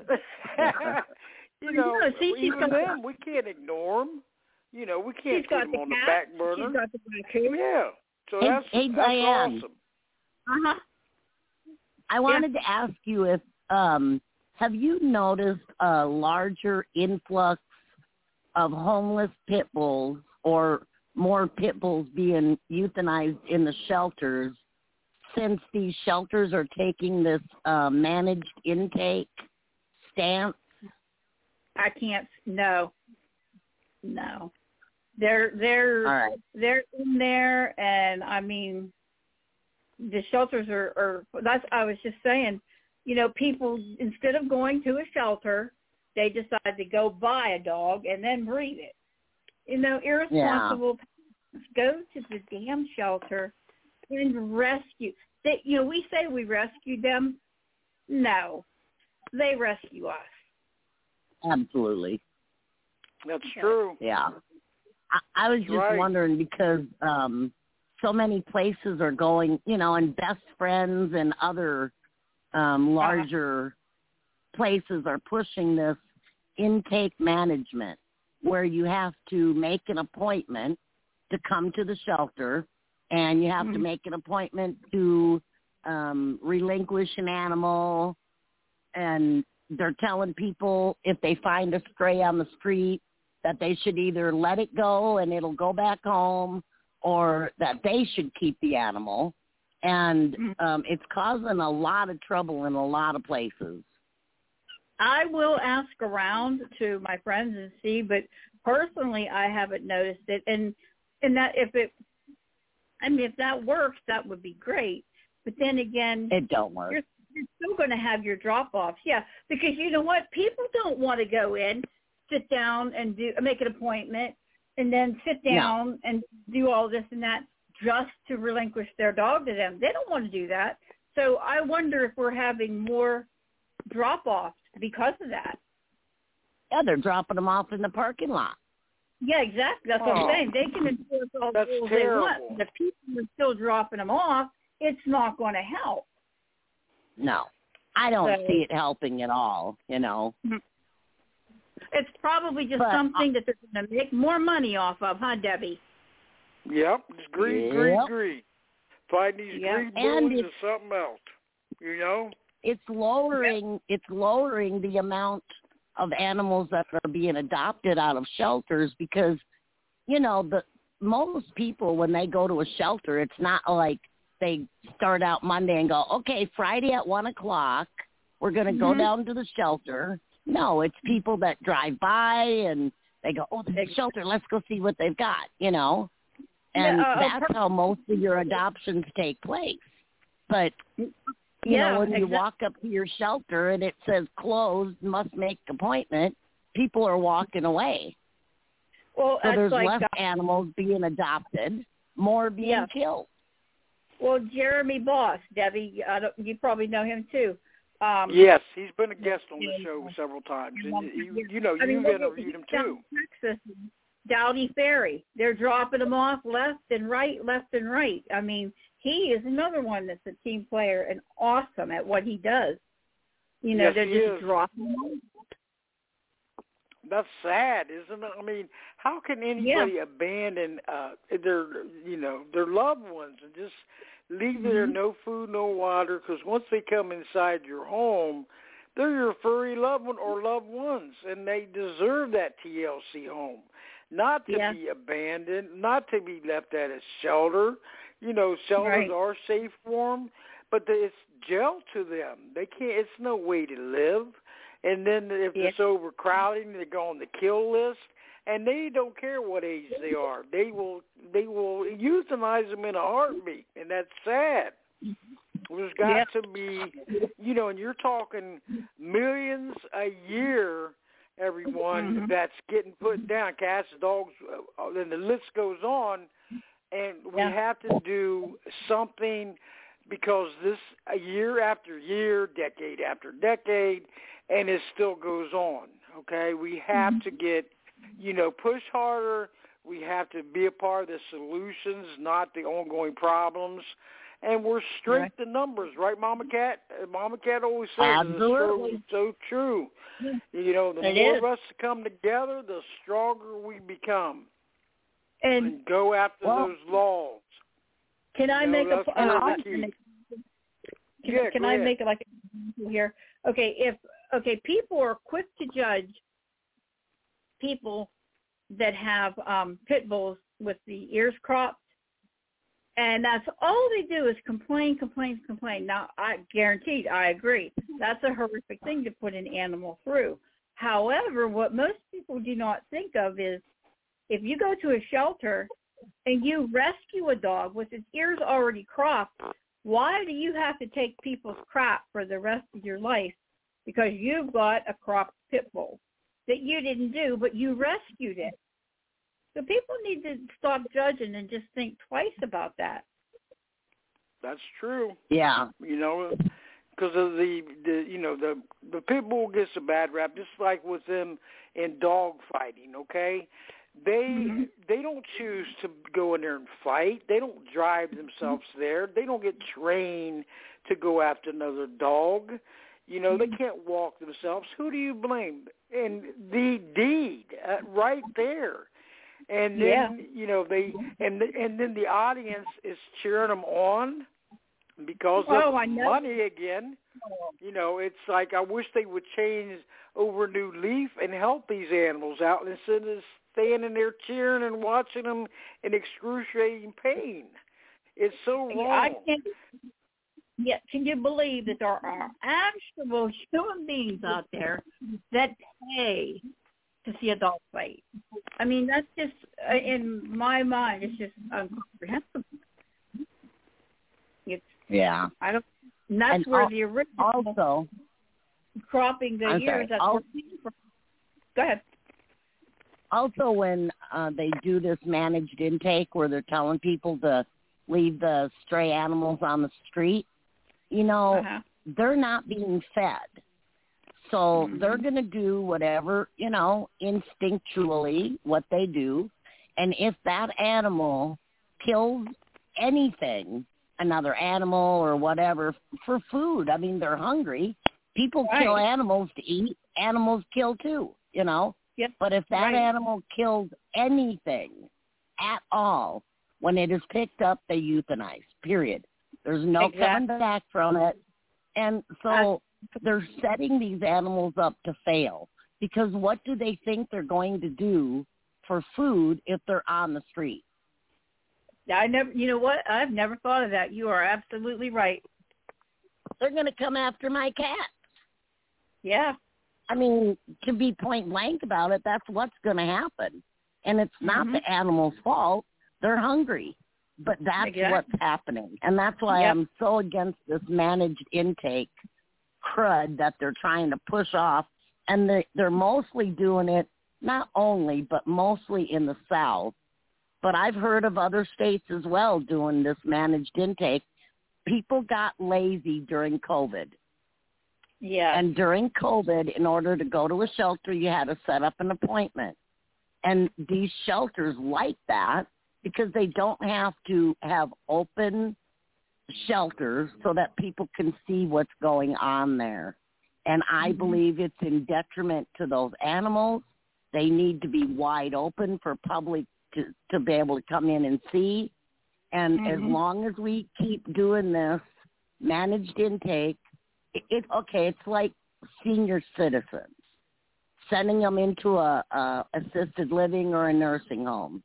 S2: you know,
S4: no, see,
S2: even
S4: got,
S2: them, we can't ignore them. You know, we can't put them
S4: the
S2: on
S4: cat,
S2: the back burner.
S4: She's got the raccoon.
S2: Yeah. So
S5: hey,
S2: that's,
S5: hey,
S2: that's
S5: Diane.
S2: awesome.
S4: Uh-huh.
S5: I wanted
S4: yeah.
S5: to ask you if, um, have you noticed a larger influx of homeless pit bulls or more pit bulls being euthanized in the shelters since these shelters are taking this uh, managed intake stance?
S4: I can't, no. No. They're, they're,
S5: All right.
S4: they're in there, and, I mean, the shelters are, are, that's, I was just saying, you know, people, instead of going to a shelter, they decide to go buy a dog and then breed it. You know, irresponsible
S5: yeah.
S4: go to the damn shelter and rescue. They, you know, we say we rescued them. No, they rescue us.
S5: Absolutely.
S2: That's true.
S5: Yeah. I, I was
S2: That's
S5: just
S2: right.
S5: wondering because um, so many places are going, you know, and Best Friends and other um, larger uh-huh. places are pushing this intake management where you have to make an appointment to come to the shelter and you have mm-hmm. to make an appointment to um, relinquish an animal, and they're telling people if they find a stray on the street that they should either let it go and it'll go back home or that they should keep the animal. And um, it's causing a lot of trouble in a lot of places.
S4: I will ask around to my friends and see, but personally I haven't noticed it. And and that if it, I mean, if that works, that would be great. But then again,
S5: it don't work.
S4: You're, you're still going to have your drop-offs, yeah, because you know what? People don't want to go in, sit down and do make an appointment, and then sit down
S5: no.
S4: and do all this and that just to relinquish their dog to them. They don't want to do that. So I wonder if we're having more drop-offs because of that.
S5: Yeah, they're dropping them off in the parking lot.
S4: Yeah, exactly. That's oh. what I'm saying. They can enforce all the rules they want. The people are still dropping them off. It's not going to help.
S5: No, I don't
S4: so,
S5: see it helping at all, you know.
S4: It's probably just
S5: but,
S4: something that they're going to make more money off of, huh, Debbie?
S2: Yep, it's greed,
S5: yep.
S2: greed, greed. Fighting these
S4: yep.
S2: greed bullies is something else, you know?
S5: It's lowering, yep. it's lowering the amount of animals that are being adopted out of shelters because, you know, the most people, when they go to a shelter, it's not like they start out Monday and go, okay, Friday at one o'clock, we're going to mm-hmm. go down to the shelter. No, it's people that drive by and they go, oh, there's a shelter, let's go see what they've got, you know. And
S4: yeah, uh,
S5: that's
S4: per-
S5: how most of your adoptions take place. But, you
S4: yeah,
S5: know, when you
S4: exactly.
S5: walk up to your shelter and it says closed, must make appointment, people are walking away.
S4: Well,
S5: so there's
S4: like
S5: less
S4: that.
S5: animals being adopted, more being
S4: yeah.
S5: killed.
S4: Well, Jeremy Boss, Debbie, I don't, you probably know him too. Um,
S2: yes, he's been a guest on the show several times. And you, you know,
S4: I mean,
S2: you've interviewed him too.
S4: Texas, Dowdy Ferry, they're dropping him off left and right, left and right. I mean, he is another one that's a team player and awesome at what he does. You know,
S2: yes,
S4: they're
S2: he
S4: just
S2: is.
S4: dropping him off.
S2: That's sad, isn't it? I mean, how can anybody
S4: yeah.
S2: abandon uh, their, you know, their loved ones and just leave
S4: mm-hmm.
S2: there no food, no water? Because once they come inside your home, they're your furry loved one or loved ones, and they deserve that T L C home, not to
S4: yeah.
S2: be abandoned, not to be left at a shelter. You know, shelters
S4: right.
S2: are safe for them, but it's jail to them. They can't. It's no way to live. And then if
S4: yeah.
S2: it's overcrowding, they go on the kill list. And they don't care what age they are. They will they will euthanize them in a heartbeat, and that's sad. There's got
S4: Yep.
S2: to be, you know, and you're talking millions a year, everyone,
S4: Mm-hmm.
S2: that's getting put down, cats, dogs, uh, and the list goes on. And we
S4: Yeah.
S2: have to do something because this uh, year after year, decade after decade, and it still goes on, okay? We have
S4: Mm-hmm.
S2: to get, you know, push harder. We have to be a part of the solutions, not the ongoing problems. And we're straight
S4: Right.
S2: to numbers, right, Mama Cat? Uh, Mama Cat always says
S5: Absolutely.
S2: it's so, so true. You know, the
S4: It
S2: more
S4: is.
S2: of us come together, the stronger we become.
S4: And
S2: And go after
S5: Well,
S2: those laws.
S4: can I
S2: You know,
S4: make a
S2: that's
S4: uh,
S2: really
S4: can,
S2: key.
S4: can,
S2: Yeah,
S4: can
S2: go
S4: I
S2: ahead.
S4: make it like an example here? Okay, if okay, people are quick to judge people that have um, pit bulls with the ears cropped, and that's all they do is complain, complain, complain. Now, I guaranteed, I agree, that's a horrific thing to put an animal through. However, what most people do not think of is if you go to a shelter and you rescue a dog with its ears already cropped, why do you have to take people's crap for the rest of your life because you've got a cropped pit bull that you didn't do, but you rescued it? So people need to stop judging and just think twice about that.
S2: That's true.
S5: Yeah.
S2: You know, because of the, the you know the the pit bull gets a bad rap, just like with them in dog fighting. Okay, they
S4: Mm-hmm.
S2: they don't choose to go in there and fight. They don't drive themselves there. They don't get trained to go after another dog. You know, they can't walk themselves. Who do you blame? And the deed uh, right there. And then
S4: Yeah.
S2: you know they and and then the audience is cheering them on because
S4: Oh,
S2: of
S4: I know.
S2: money again. You know, it's like I wish they would change over a new leaf and help these animals out instead of standing there cheering and watching them in excruciating pain. It's so wrong.
S4: I can't. Yeah, can you believe that there are actual human beings out there that pay to see a dog fight? I mean, that's just, uh, in my mind, it's just incomprehensible. It's,
S5: Yeah.
S4: I don't, and that's
S5: And
S4: where
S5: al-
S4: the original
S5: Also,
S4: cropping the
S5: I'm
S4: ears,
S5: sorry,
S4: that's
S5: al-
S4: where it came from. Go ahead.
S5: also when uh, they do this managed intake where they're telling people to leave the stray animals on the street, you know,
S4: Uh-huh.
S5: they're not being fed. So
S4: Mm-hmm.
S5: they're going to do whatever, you know, instinctually what they do. And if that animal kills anything, another animal or whatever, for food, I mean, they're hungry. People
S4: Right.
S5: kill animals to eat. Animals kill too, you know.
S4: Yep.
S5: But if that
S4: Right.
S5: animal kills anything at all, when it is picked up, they euthanize, period. There's no
S4: Exactly.
S5: coming back from it. And so they're setting these animals up to fail because what do they think they're going to do for food if they're on the street?
S4: I never, you know what? I've never thought of that. You are absolutely right.
S5: They're going to come after my cat.
S4: Yeah.
S5: I mean, to be point blank about it, that's what's going to happen. And it's not
S4: Mhm.
S5: the animal's fault. They're hungry. But that's
S4: Exactly.
S5: what's happening. And that's why
S4: Yep.
S5: I'm so against this managed intake crud that they're trying to push off. And they, they're mostly doing it, not only, but mostly in the South. But I've heard of other states as well doing this managed intake. People got lazy during COVID.
S4: Yeah.
S5: And during COVID, in order to go to a shelter, you had to set up an appointment. And these shelters like that because they don't have to have open shelters so that people can see what's going on there. And I
S4: Mm-hmm.
S5: believe it's in detriment to those animals. They need to be wide open for public to, to be able to come in and see. And
S4: Mhm.
S5: as long as we keep doing this managed intake, it, it okay, it's like senior citizens, sending them into a, a assisted living or a nursing home.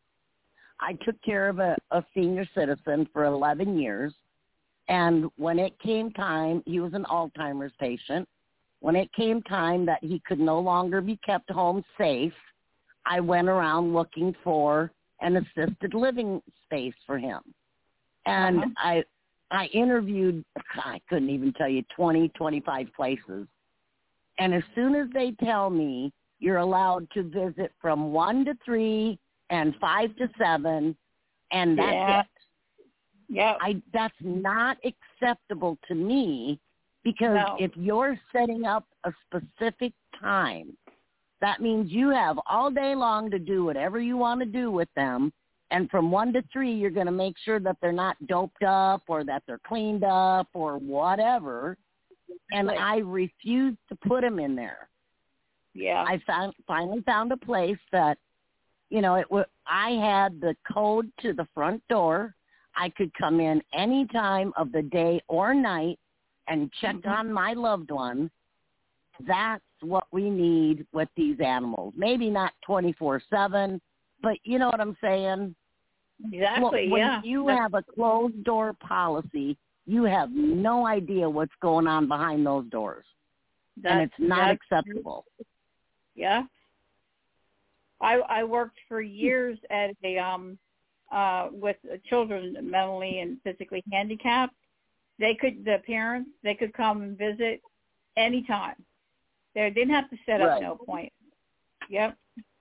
S5: I took care of a, a senior citizen for eleven years, and when it came time, he was an Alzheimer's patient. When it came time that he could no longer be kept home safe, I went around looking for an assisted living space for him. And
S4: Uh-huh.
S5: I I interviewed, I couldn't even tell you, twenty, twenty-five places. And as soon as they tell me you're allowed to visit from one to three and five to seven, and that's
S4: yeah.
S5: it.
S4: Yeah.
S5: I that's not acceptable to me, because
S4: No.
S5: if you're setting up a specific time, that means you have all day long to do whatever you want to do with them. And from one to three, you're going to make sure that they're not doped up or that they're cleaned up or whatever. And I refuse to put them in there.
S4: Yeah.
S5: I found, finally found a place that, you know, it w- I had the code to the front door. I could come in any time of the day or night and check
S4: Mm-hmm.
S5: on my loved one. That's what we need with these animals. Maybe not twenty-four seven, but you know what I'm saying?
S4: Exactly,
S5: When
S4: yeah.
S5: you
S4: That's,
S5: have a closed door policy, you have no idea what's going on behind those doors. And it's not acceptable.
S4: Yeah. I I worked for years at a um uh with children mentally and physically handicapped. They could the parents they could come and visit anytime. They didn't have to set up
S5: Right.
S4: no appointment. Yep.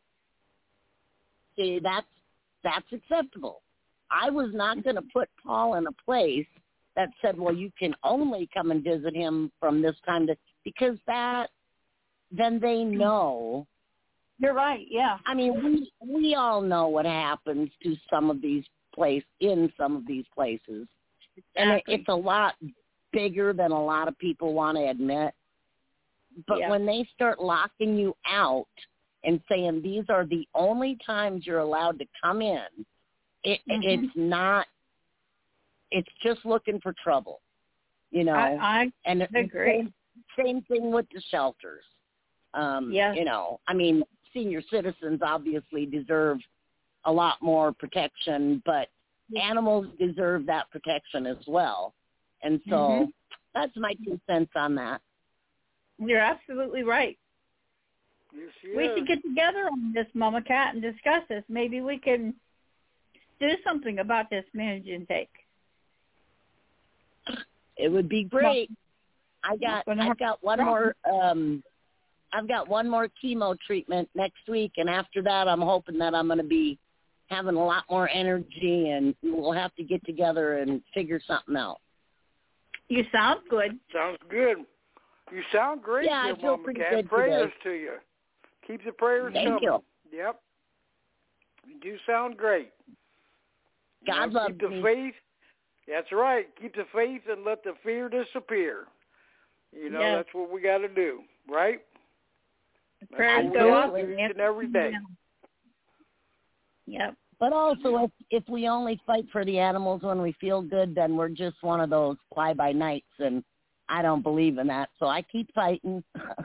S5: See, that's that's acceptable. I was not going to put Paul in a place that said, well, you can only come and visit him from this time to, because that, then they know.
S4: You're right, yeah.
S5: I mean, we we all know what happens to some of these places, in some of these places. And it,
S4: Exactly.
S5: it's a lot bigger than a lot of people want to admit. But
S4: Yeah.
S5: when they start locking you out and saying these are the only times you're allowed to come in, it,
S4: Mhm.
S5: it's not, it's just looking for trouble, you know.
S4: I, I
S5: and it-
S4: agree.
S5: Same, same thing with the shelters. Um,
S4: Yeah.
S5: You know, I mean, senior citizens obviously deserve a lot more protection, but animals deserve that protection as well. And so
S4: Mhm.
S5: that's my two cents on that.
S4: You're absolutely right.
S2: Yes, she
S4: We
S2: is.
S4: should get together on this, Mama Cat, and discuss this. Maybe we can do something about this manage intake.
S5: It would be great. I got
S4: Gonna
S5: I've
S4: have
S5: got one more um I've got one more chemo treatment next week, and after that I'm hoping that I'm going to be having a lot more energy, and we'll have to get together and figure something out.
S4: You sound good.
S2: Sounds good. You sound great,
S5: Yeah, I
S2: there,
S5: feel
S2: Mama
S5: pretty
S2: Cat.
S5: good
S2: Prayers
S5: today.
S2: to you. Keep the prayers
S5: Thank
S2: coming.
S5: you.
S2: Yep. You do sound great. You
S5: God
S2: know,
S5: loves
S2: keep the
S5: me.
S2: faith. That's right. Keep the faith and let the fear disappear. You know,
S4: Yes.
S2: that's what we got to do, right? That's
S4: Prayers
S2: what we
S4: go
S2: gotta
S4: up.
S2: do
S4: and
S2: each and every day.
S4: Yep.
S5: But also, if if we only fight for the animals when we feel good, then we're just one of those fly-by-nights, and I don't believe in that. So I keep fighting.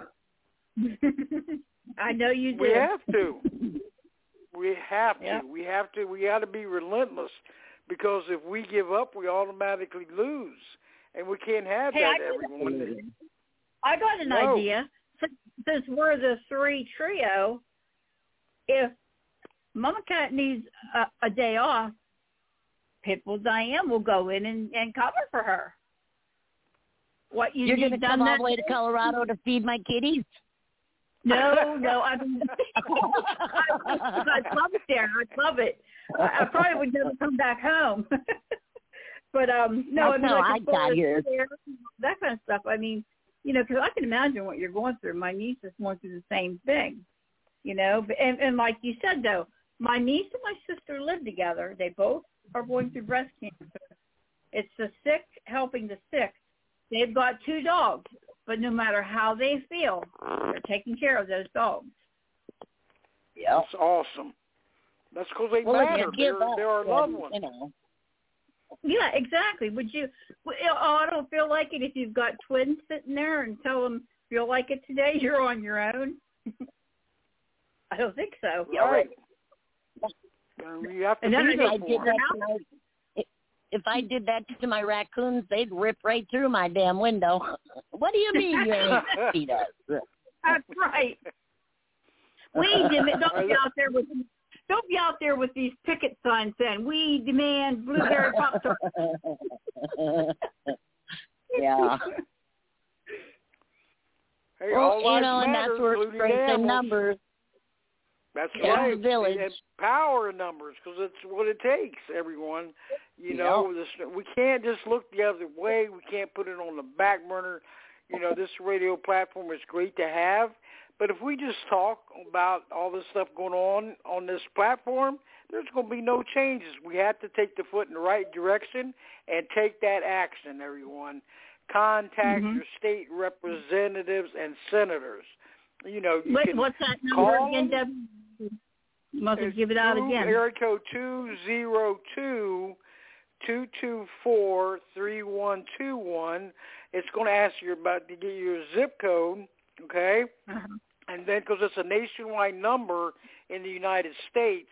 S4: I know you do.
S2: We have to. We have to.
S4: Yep.
S2: We have to. We got to be relentless, because if we give up, we automatically lose, and we can't have
S4: Hey,
S2: that,
S4: I got-
S2: everyone.
S4: I got an
S2: No.
S4: idea. Since, since we're the three trio, if Mama Cat needs a, a day off, Pitbull Diane will go in and, and cover for her. What you
S5: You're
S4: need
S5: going to
S4: done
S5: come all
S4: that
S5: the way to
S4: day?
S5: Colorado to feed my kitties?
S4: No, no, I mean, I'd love it there. I'd love it. I, I probably would never come back home. But um, no,
S5: That's
S4: I mean,
S5: how
S4: like
S5: I
S4: as far
S5: got
S4: as
S5: here.
S4: care, that kind of stuff. I mean, you know, because I can imagine what you're going through. My niece is going through the same thing, you know. But, and, and like you said, though, my niece and my sister live together. They both are going through breast cancer. It's the sick helping the sick. They've got two dogs, but no matter how they feel, they're taking care of those dogs.
S5: Yeah.
S2: That's awesome. That's because they
S5: Well, if
S2: matter.
S5: you give
S2: They're,
S5: up,
S2: they're our
S5: then,
S2: loved ones.
S5: you know.
S4: Yeah, exactly. Would you? Well, oh, I don't feel like it if you've got twins sitting there and tell them feel like it today. You're on your own. I don't think so.
S2: Right. And you have to
S4: And then
S2: be
S4: I
S2: there
S5: I
S2: for
S5: did
S2: them.
S5: that to my, if- if I did that to my raccoons, they'd rip right through my damn window. What do you mean you ain't feed us?
S4: That's right. We demand, don't be out there with don't be out there with these picket signs saying we demand blueberry pop tarts.
S5: Yeah.
S2: Hey,
S5: well,
S2: all
S5: you
S2: lives
S5: know, and
S2: matter,
S5: that's where
S2: including
S5: strength in
S2: animals.
S5: numbers.
S2: That's
S5: Yeah,
S2: right.
S5: village.
S2: And power in numbers, because it's what it takes, everyone. You
S5: Yep.
S2: know, this, we can't just look the other way. We can't put it on the back burner. You know, this radio platform is great to have, but if we just talk about all this stuff going on on this platform, there's going to be no changes. We have to take the foot in the right direction and take that action, everyone. Contact
S4: Mm-hmm.
S2: your state representatives and senators. You know, you
S4: Wait,
S2: can
S4: what's that number
S2: call
S4: again,
S2: them.
S4: Deb? You must
S2: It's
S4: give it out
S2: two,
S4: again.
S2: Area code two zero two, two two four, three one two one. It's going to ask you about to get your zip code, okay?
S4: Uh-huh.
S2: And then, because it's a nationwide number in the United States,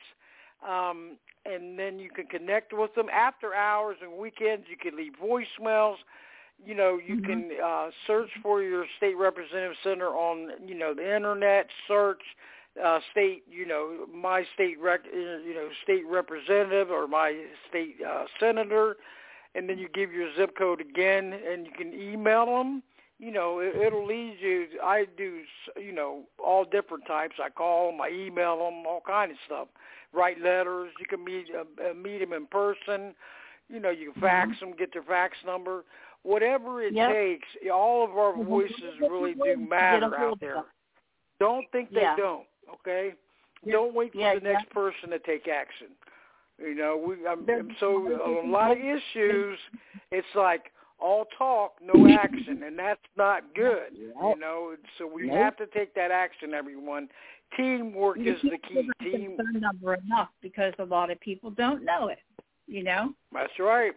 S2: um, and then you can connect with them after hours and weekends. You can leave voicemails. You know, you
S4: Mm-hmm.
S2: can uh, search for your state representative center on, you know, the internet. Search uh, state, you know, my state, rec- you know, state representative or my state uh, senator, and then you give your zip code again, and you can email them. You know, it, it'll lead you. I do, you know, all different types. I call them, I email them, all kind of stuff. Write letters. You can meet uh, meet them in person. You know, you can fax
S4: Mm-hmm.
S2: them, get their fax number. Whatever it
S4: Yep.
S2: takes, all of our voices really do matter out there. Don't think they
S4: Yeah.
S2: don't, okay?
S4: Yeah.
S2: Don't wait for
S4: Yeah,
S2: the next
S4: yeah.
S2: person to take action. You know, we I'm,
S4: There's-
S2: I'm so a lot of issues, it's like all talk, no action, and that's not good. You know, so we
S5: Nope.
S2: have to take that action, everyone. Teamwork
S4: You
S2: is the
S4: can't
S2: key.
S4: give out the
S2: Team.
S4: phone number enough because a lot of people don't know it. You know.
S2: That's right.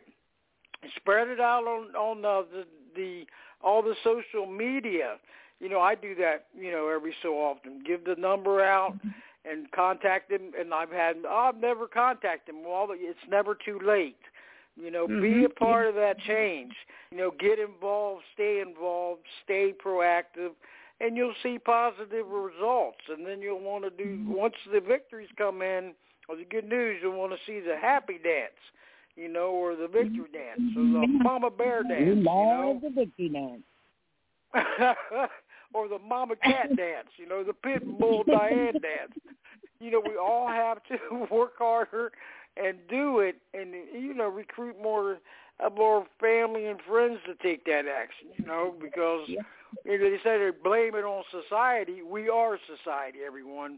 S2: Spread it out on on uh, the the all the social media. You know, I do that. You know, every so often, give the number out and contact them. And I've had oh, I've never contacted them. Well, it's never too late. You know,
S4: Mm-hmm.
S2: be a part of that change. You know, get involved, stay involved, stay proactive, and you'll see positive results. And then you'll want to do once the victories come in, or the good news, you'll want to see the happy dance. You know, or the victory dance, or the mama bear dance, you know,
S5: the victory dance.
S2: or the mama cat dance, you know, the pit bull Diane dance. You know, we all have to work harder and do it, and you know, recruit more, uh, more family and friends to take that action. You know, because
S4: Yeah.
S2: you know, they say they blame it on society. We are society, everyone.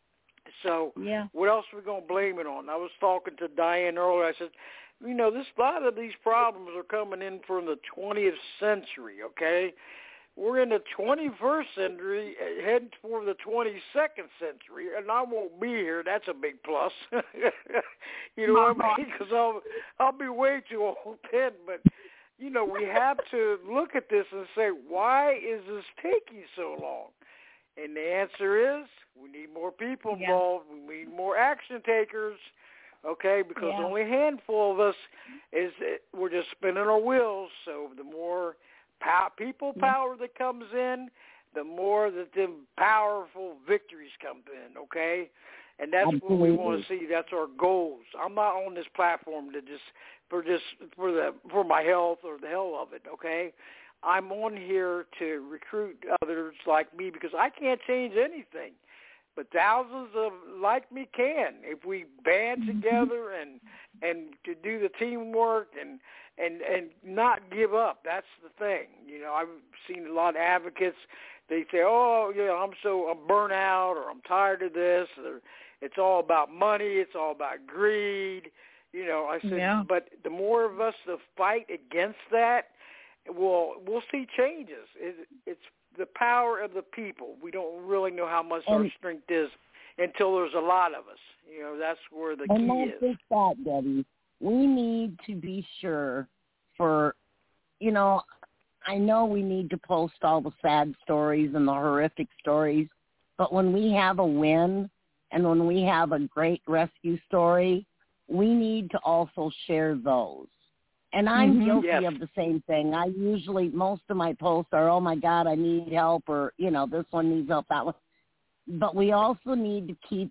S2: So
S4: Yeah.
S2: what else are we going to blame it on? I was talking to Diane earlier. I said, you know, this a lot of these problems are coming in from the twentieth century, okay? We're in the twenty-first century, heading for the twenty-second century, and I won't be here. That's a big plus. You know what I mean? Because I'll, I'll be way too old then. But, you know, we have to look at this and say, why is this taking so long? And the answer is we need more people
S4: Yeah.
S2: involved. We need more action takers, okay, because
S4: Yeah.
S2: only a handful of us is we're just spinning our wheels. So the more pow- people power that comes in, the more that the powerful victories come in, okay? And that's
S5: Absolutely.
S2: what we want to see. That's our goals. I'm not on this platform to just for just for the for my health or the hell of it, okay? I'm on here to recruit others like me because I can't change anything, but thousands of like me can if we band together and and to do the teamwork and and and not give up. That's the thing. You know, I've seen a lot of advocates. They say, "Oh, you know, I'm so I'm burnt out, or I'm tired of this, or it's all about money. It's all about greed." You know, I said,
S4: Yeah.
S2: but the more of us to fight against that, we'll we'll see changes. It, it's the power of the people. We don't really know how much our
S5: And-
S2: strength is until there's a lot of us. You know, that's where the
S5: And
S2: key
S5: not
S2: is.
S5: just that, Debbie. We need to be sure for, you know, I know we need to post all the sad stories and the horrific stories, but when we have a win and when we have a great rescue story, we need to also share those. And I'm
S4: Mhm.
S5: guilty
S2: Yes.
S5: of the same thing. I usually, most of my posts are, oh, my God, I need help, or, you know, this one needs help, that one. But we also need to keep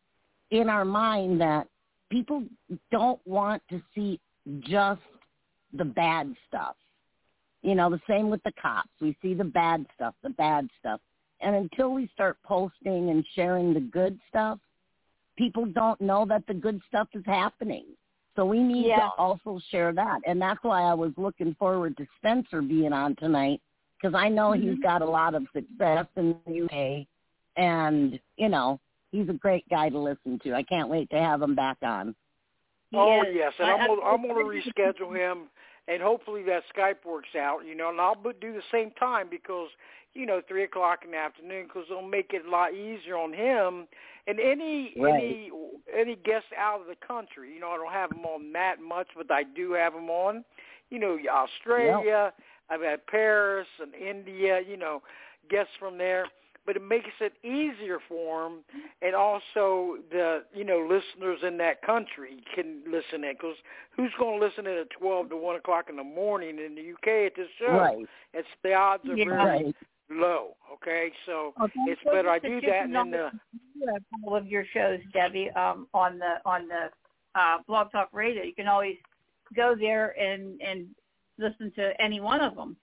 S5: in our mind that people don't want to see just the bad stuff. You know, the same with the cops. We see the bad stuff, the bad stuff. And until we start posting and sharing the good stuff, people don't know that the good stuff is happening. So we need yeah. to also share that. And that's why I was looking forward to Spencer being on tonight, because I know mm-hmm. he's got a lot of success in the U K. And, you know, he's a great guy to listen to. I can't wait to have him back on.
S2: He oh, is. yes. And I, I'm, I'm going to reschedule him, and hopefully that Skype works out, you know, and I'll do the same time because, you know, three o'clock in the afternoon, because it'll make it a lot easier on him. And any right. any any guests out of the country, you know, I don't have them on that much, but I do have them on, you know, Australia, yep. I've had Paris and India, you know, guests from there. But it makes it easier for them, and also the, you know, listeners in that country can listen in, because who's going to listen in at twelve to one o'clock in the morning in the U K at this show?
S5: Right.
S2: It's the odds are
S5: yeah.
S2: very
S5: right.
S2: low, okay? So
S4: okay.
S2: it's better I do that. And then the,
S4: you have all of your shows, Debbie, um, on the on the uh, Blog Talk Radio. You can always go there and, and listen to any one of them.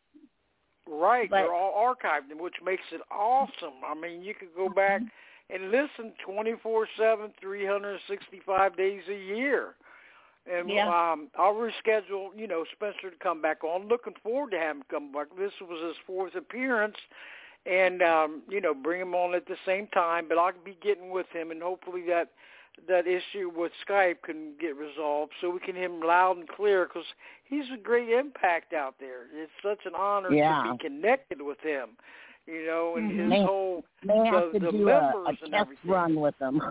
S2: Right,
S4: but,
S2: they're all archived, which makes it awesome. I mean, you could go back and listen twenty-four seven, three hundred sixty-five days a year. And
S4: yeah.
S2: um, I'll reschedule, you know, Spencer to come back on. Looking forward to having him come back. This was his fourth appearance, and, um, you know, bring him on at the same time. But I'll be getting with him, and hopefully that that issue with Skype can get resolved so we can hear him loud and clear, because he's a great impact out there. It's such an honor
S5: yeah.
S2: to be connected with him, you know, and his
S5: may,
S2: whole
S5: may have
S2: the,
S5: to
S2: the
S5: do
S2: members
S5: a, a
S2: and
S5: test
S2: everything.
S5: run with him.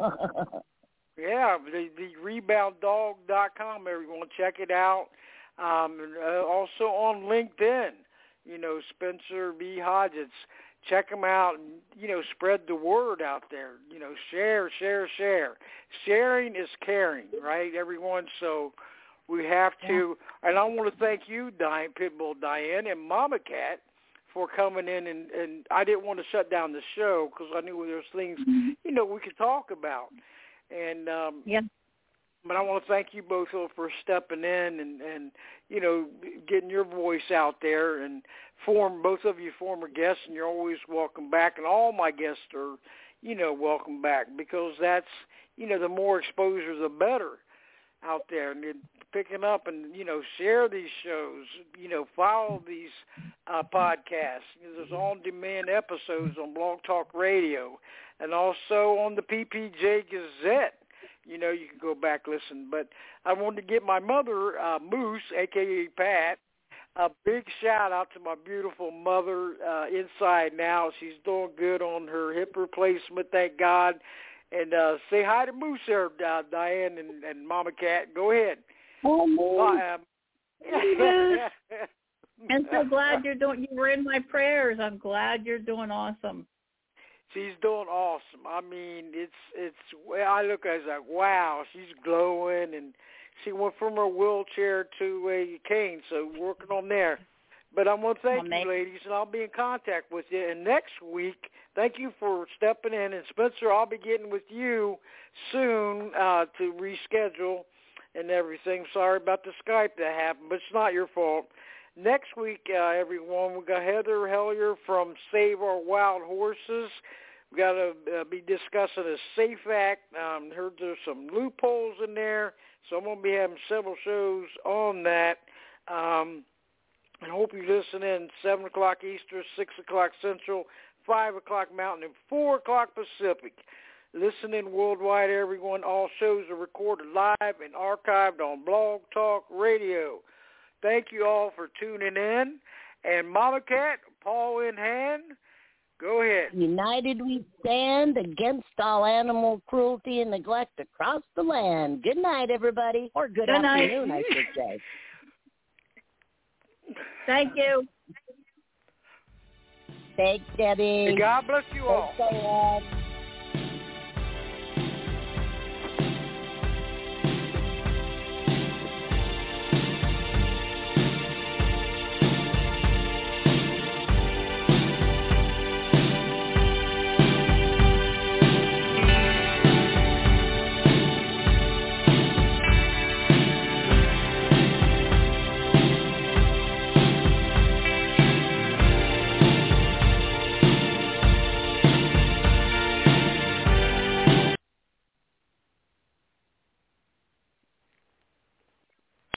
S2: yeah, the, the rebound dog dot com, everyone, check it out. Um, and, uh, also on LinkedIn, you know, Spencer B. Hodgetts. Check them out and, you know, spread the word out there. You know, share, share, share. Sharing is caring, right, everyone? So we have to, yeah. and I want to thank you, Diane, Pitbull Diane, and Mama Cat for coming in. And, and I didn't want to shut down the show because I knew there was things, mm-hmm. you know, we could talk about. And, um,
S4: yeah.
S2: But I want to thank you both for stepping in and, and, you know, getting your voice out there. And form both of you former guests, and you're always welcome back. And all my guests are, you know, welcome back, because that's, you know, the more exposure, the better out there. And picking up and, you know, share these shows, you know, follow these uh, podcasts. There's on-demand episodes on Blog Talk Radio and also on the P P J Gazette. You know, you can go back, listen. But I wanted to give my mother, uh, Moose, a k a. Pat, a big shout-out to my beautiful mother uh, inside now. She's doing good on her hip replacement, thank God. And uh, say hi to Moose there, uh, Diane and, and Mama Cat. Go ahead.
S5: Oh, Moose.
S2: Um,
S4: I'm so glad you're doing, you were in my prayers. I'm glad you're doing awesome.
S2: She's doing awesome. I mean, it's, it's, I look at it like, wow, she's glowing, and she went from her wheelchair to a cane, so working on there. But I want to thank you, ladies, and I'll be in contact with you. And next week, thank you for stepping in. And Spencer, I'll be getting with you soon uh, to reschedule and everything. Sorry about the Skype that happened, but it's not your fault. Next week, uh, everyone, we got Heather Hellier from Save Our Wild Horses. We got to uh, be discussing a SAFE Act. Um, heard there's some loopholes in there, so I'm going to be having several shows on that. Um, and hope you listen in seven o'clock Eastern, six o'clock Central, five o'clock Mountain, and four o'clock Pacific. Listen in worldwide, everyone. All shows are recorded live and archived on Blog Talk Radio. Thank you all for tuning in. And Mama Cat, paw in hand, go ahead.
S5: United we stand against all animal cruelty and neglect across the land. Good night, everybody. Or good, good afternoon, night. I should say.
S4: Thank you.
S5: Thanks, Debbie.
S2: God bless you all.
S5: Thanks,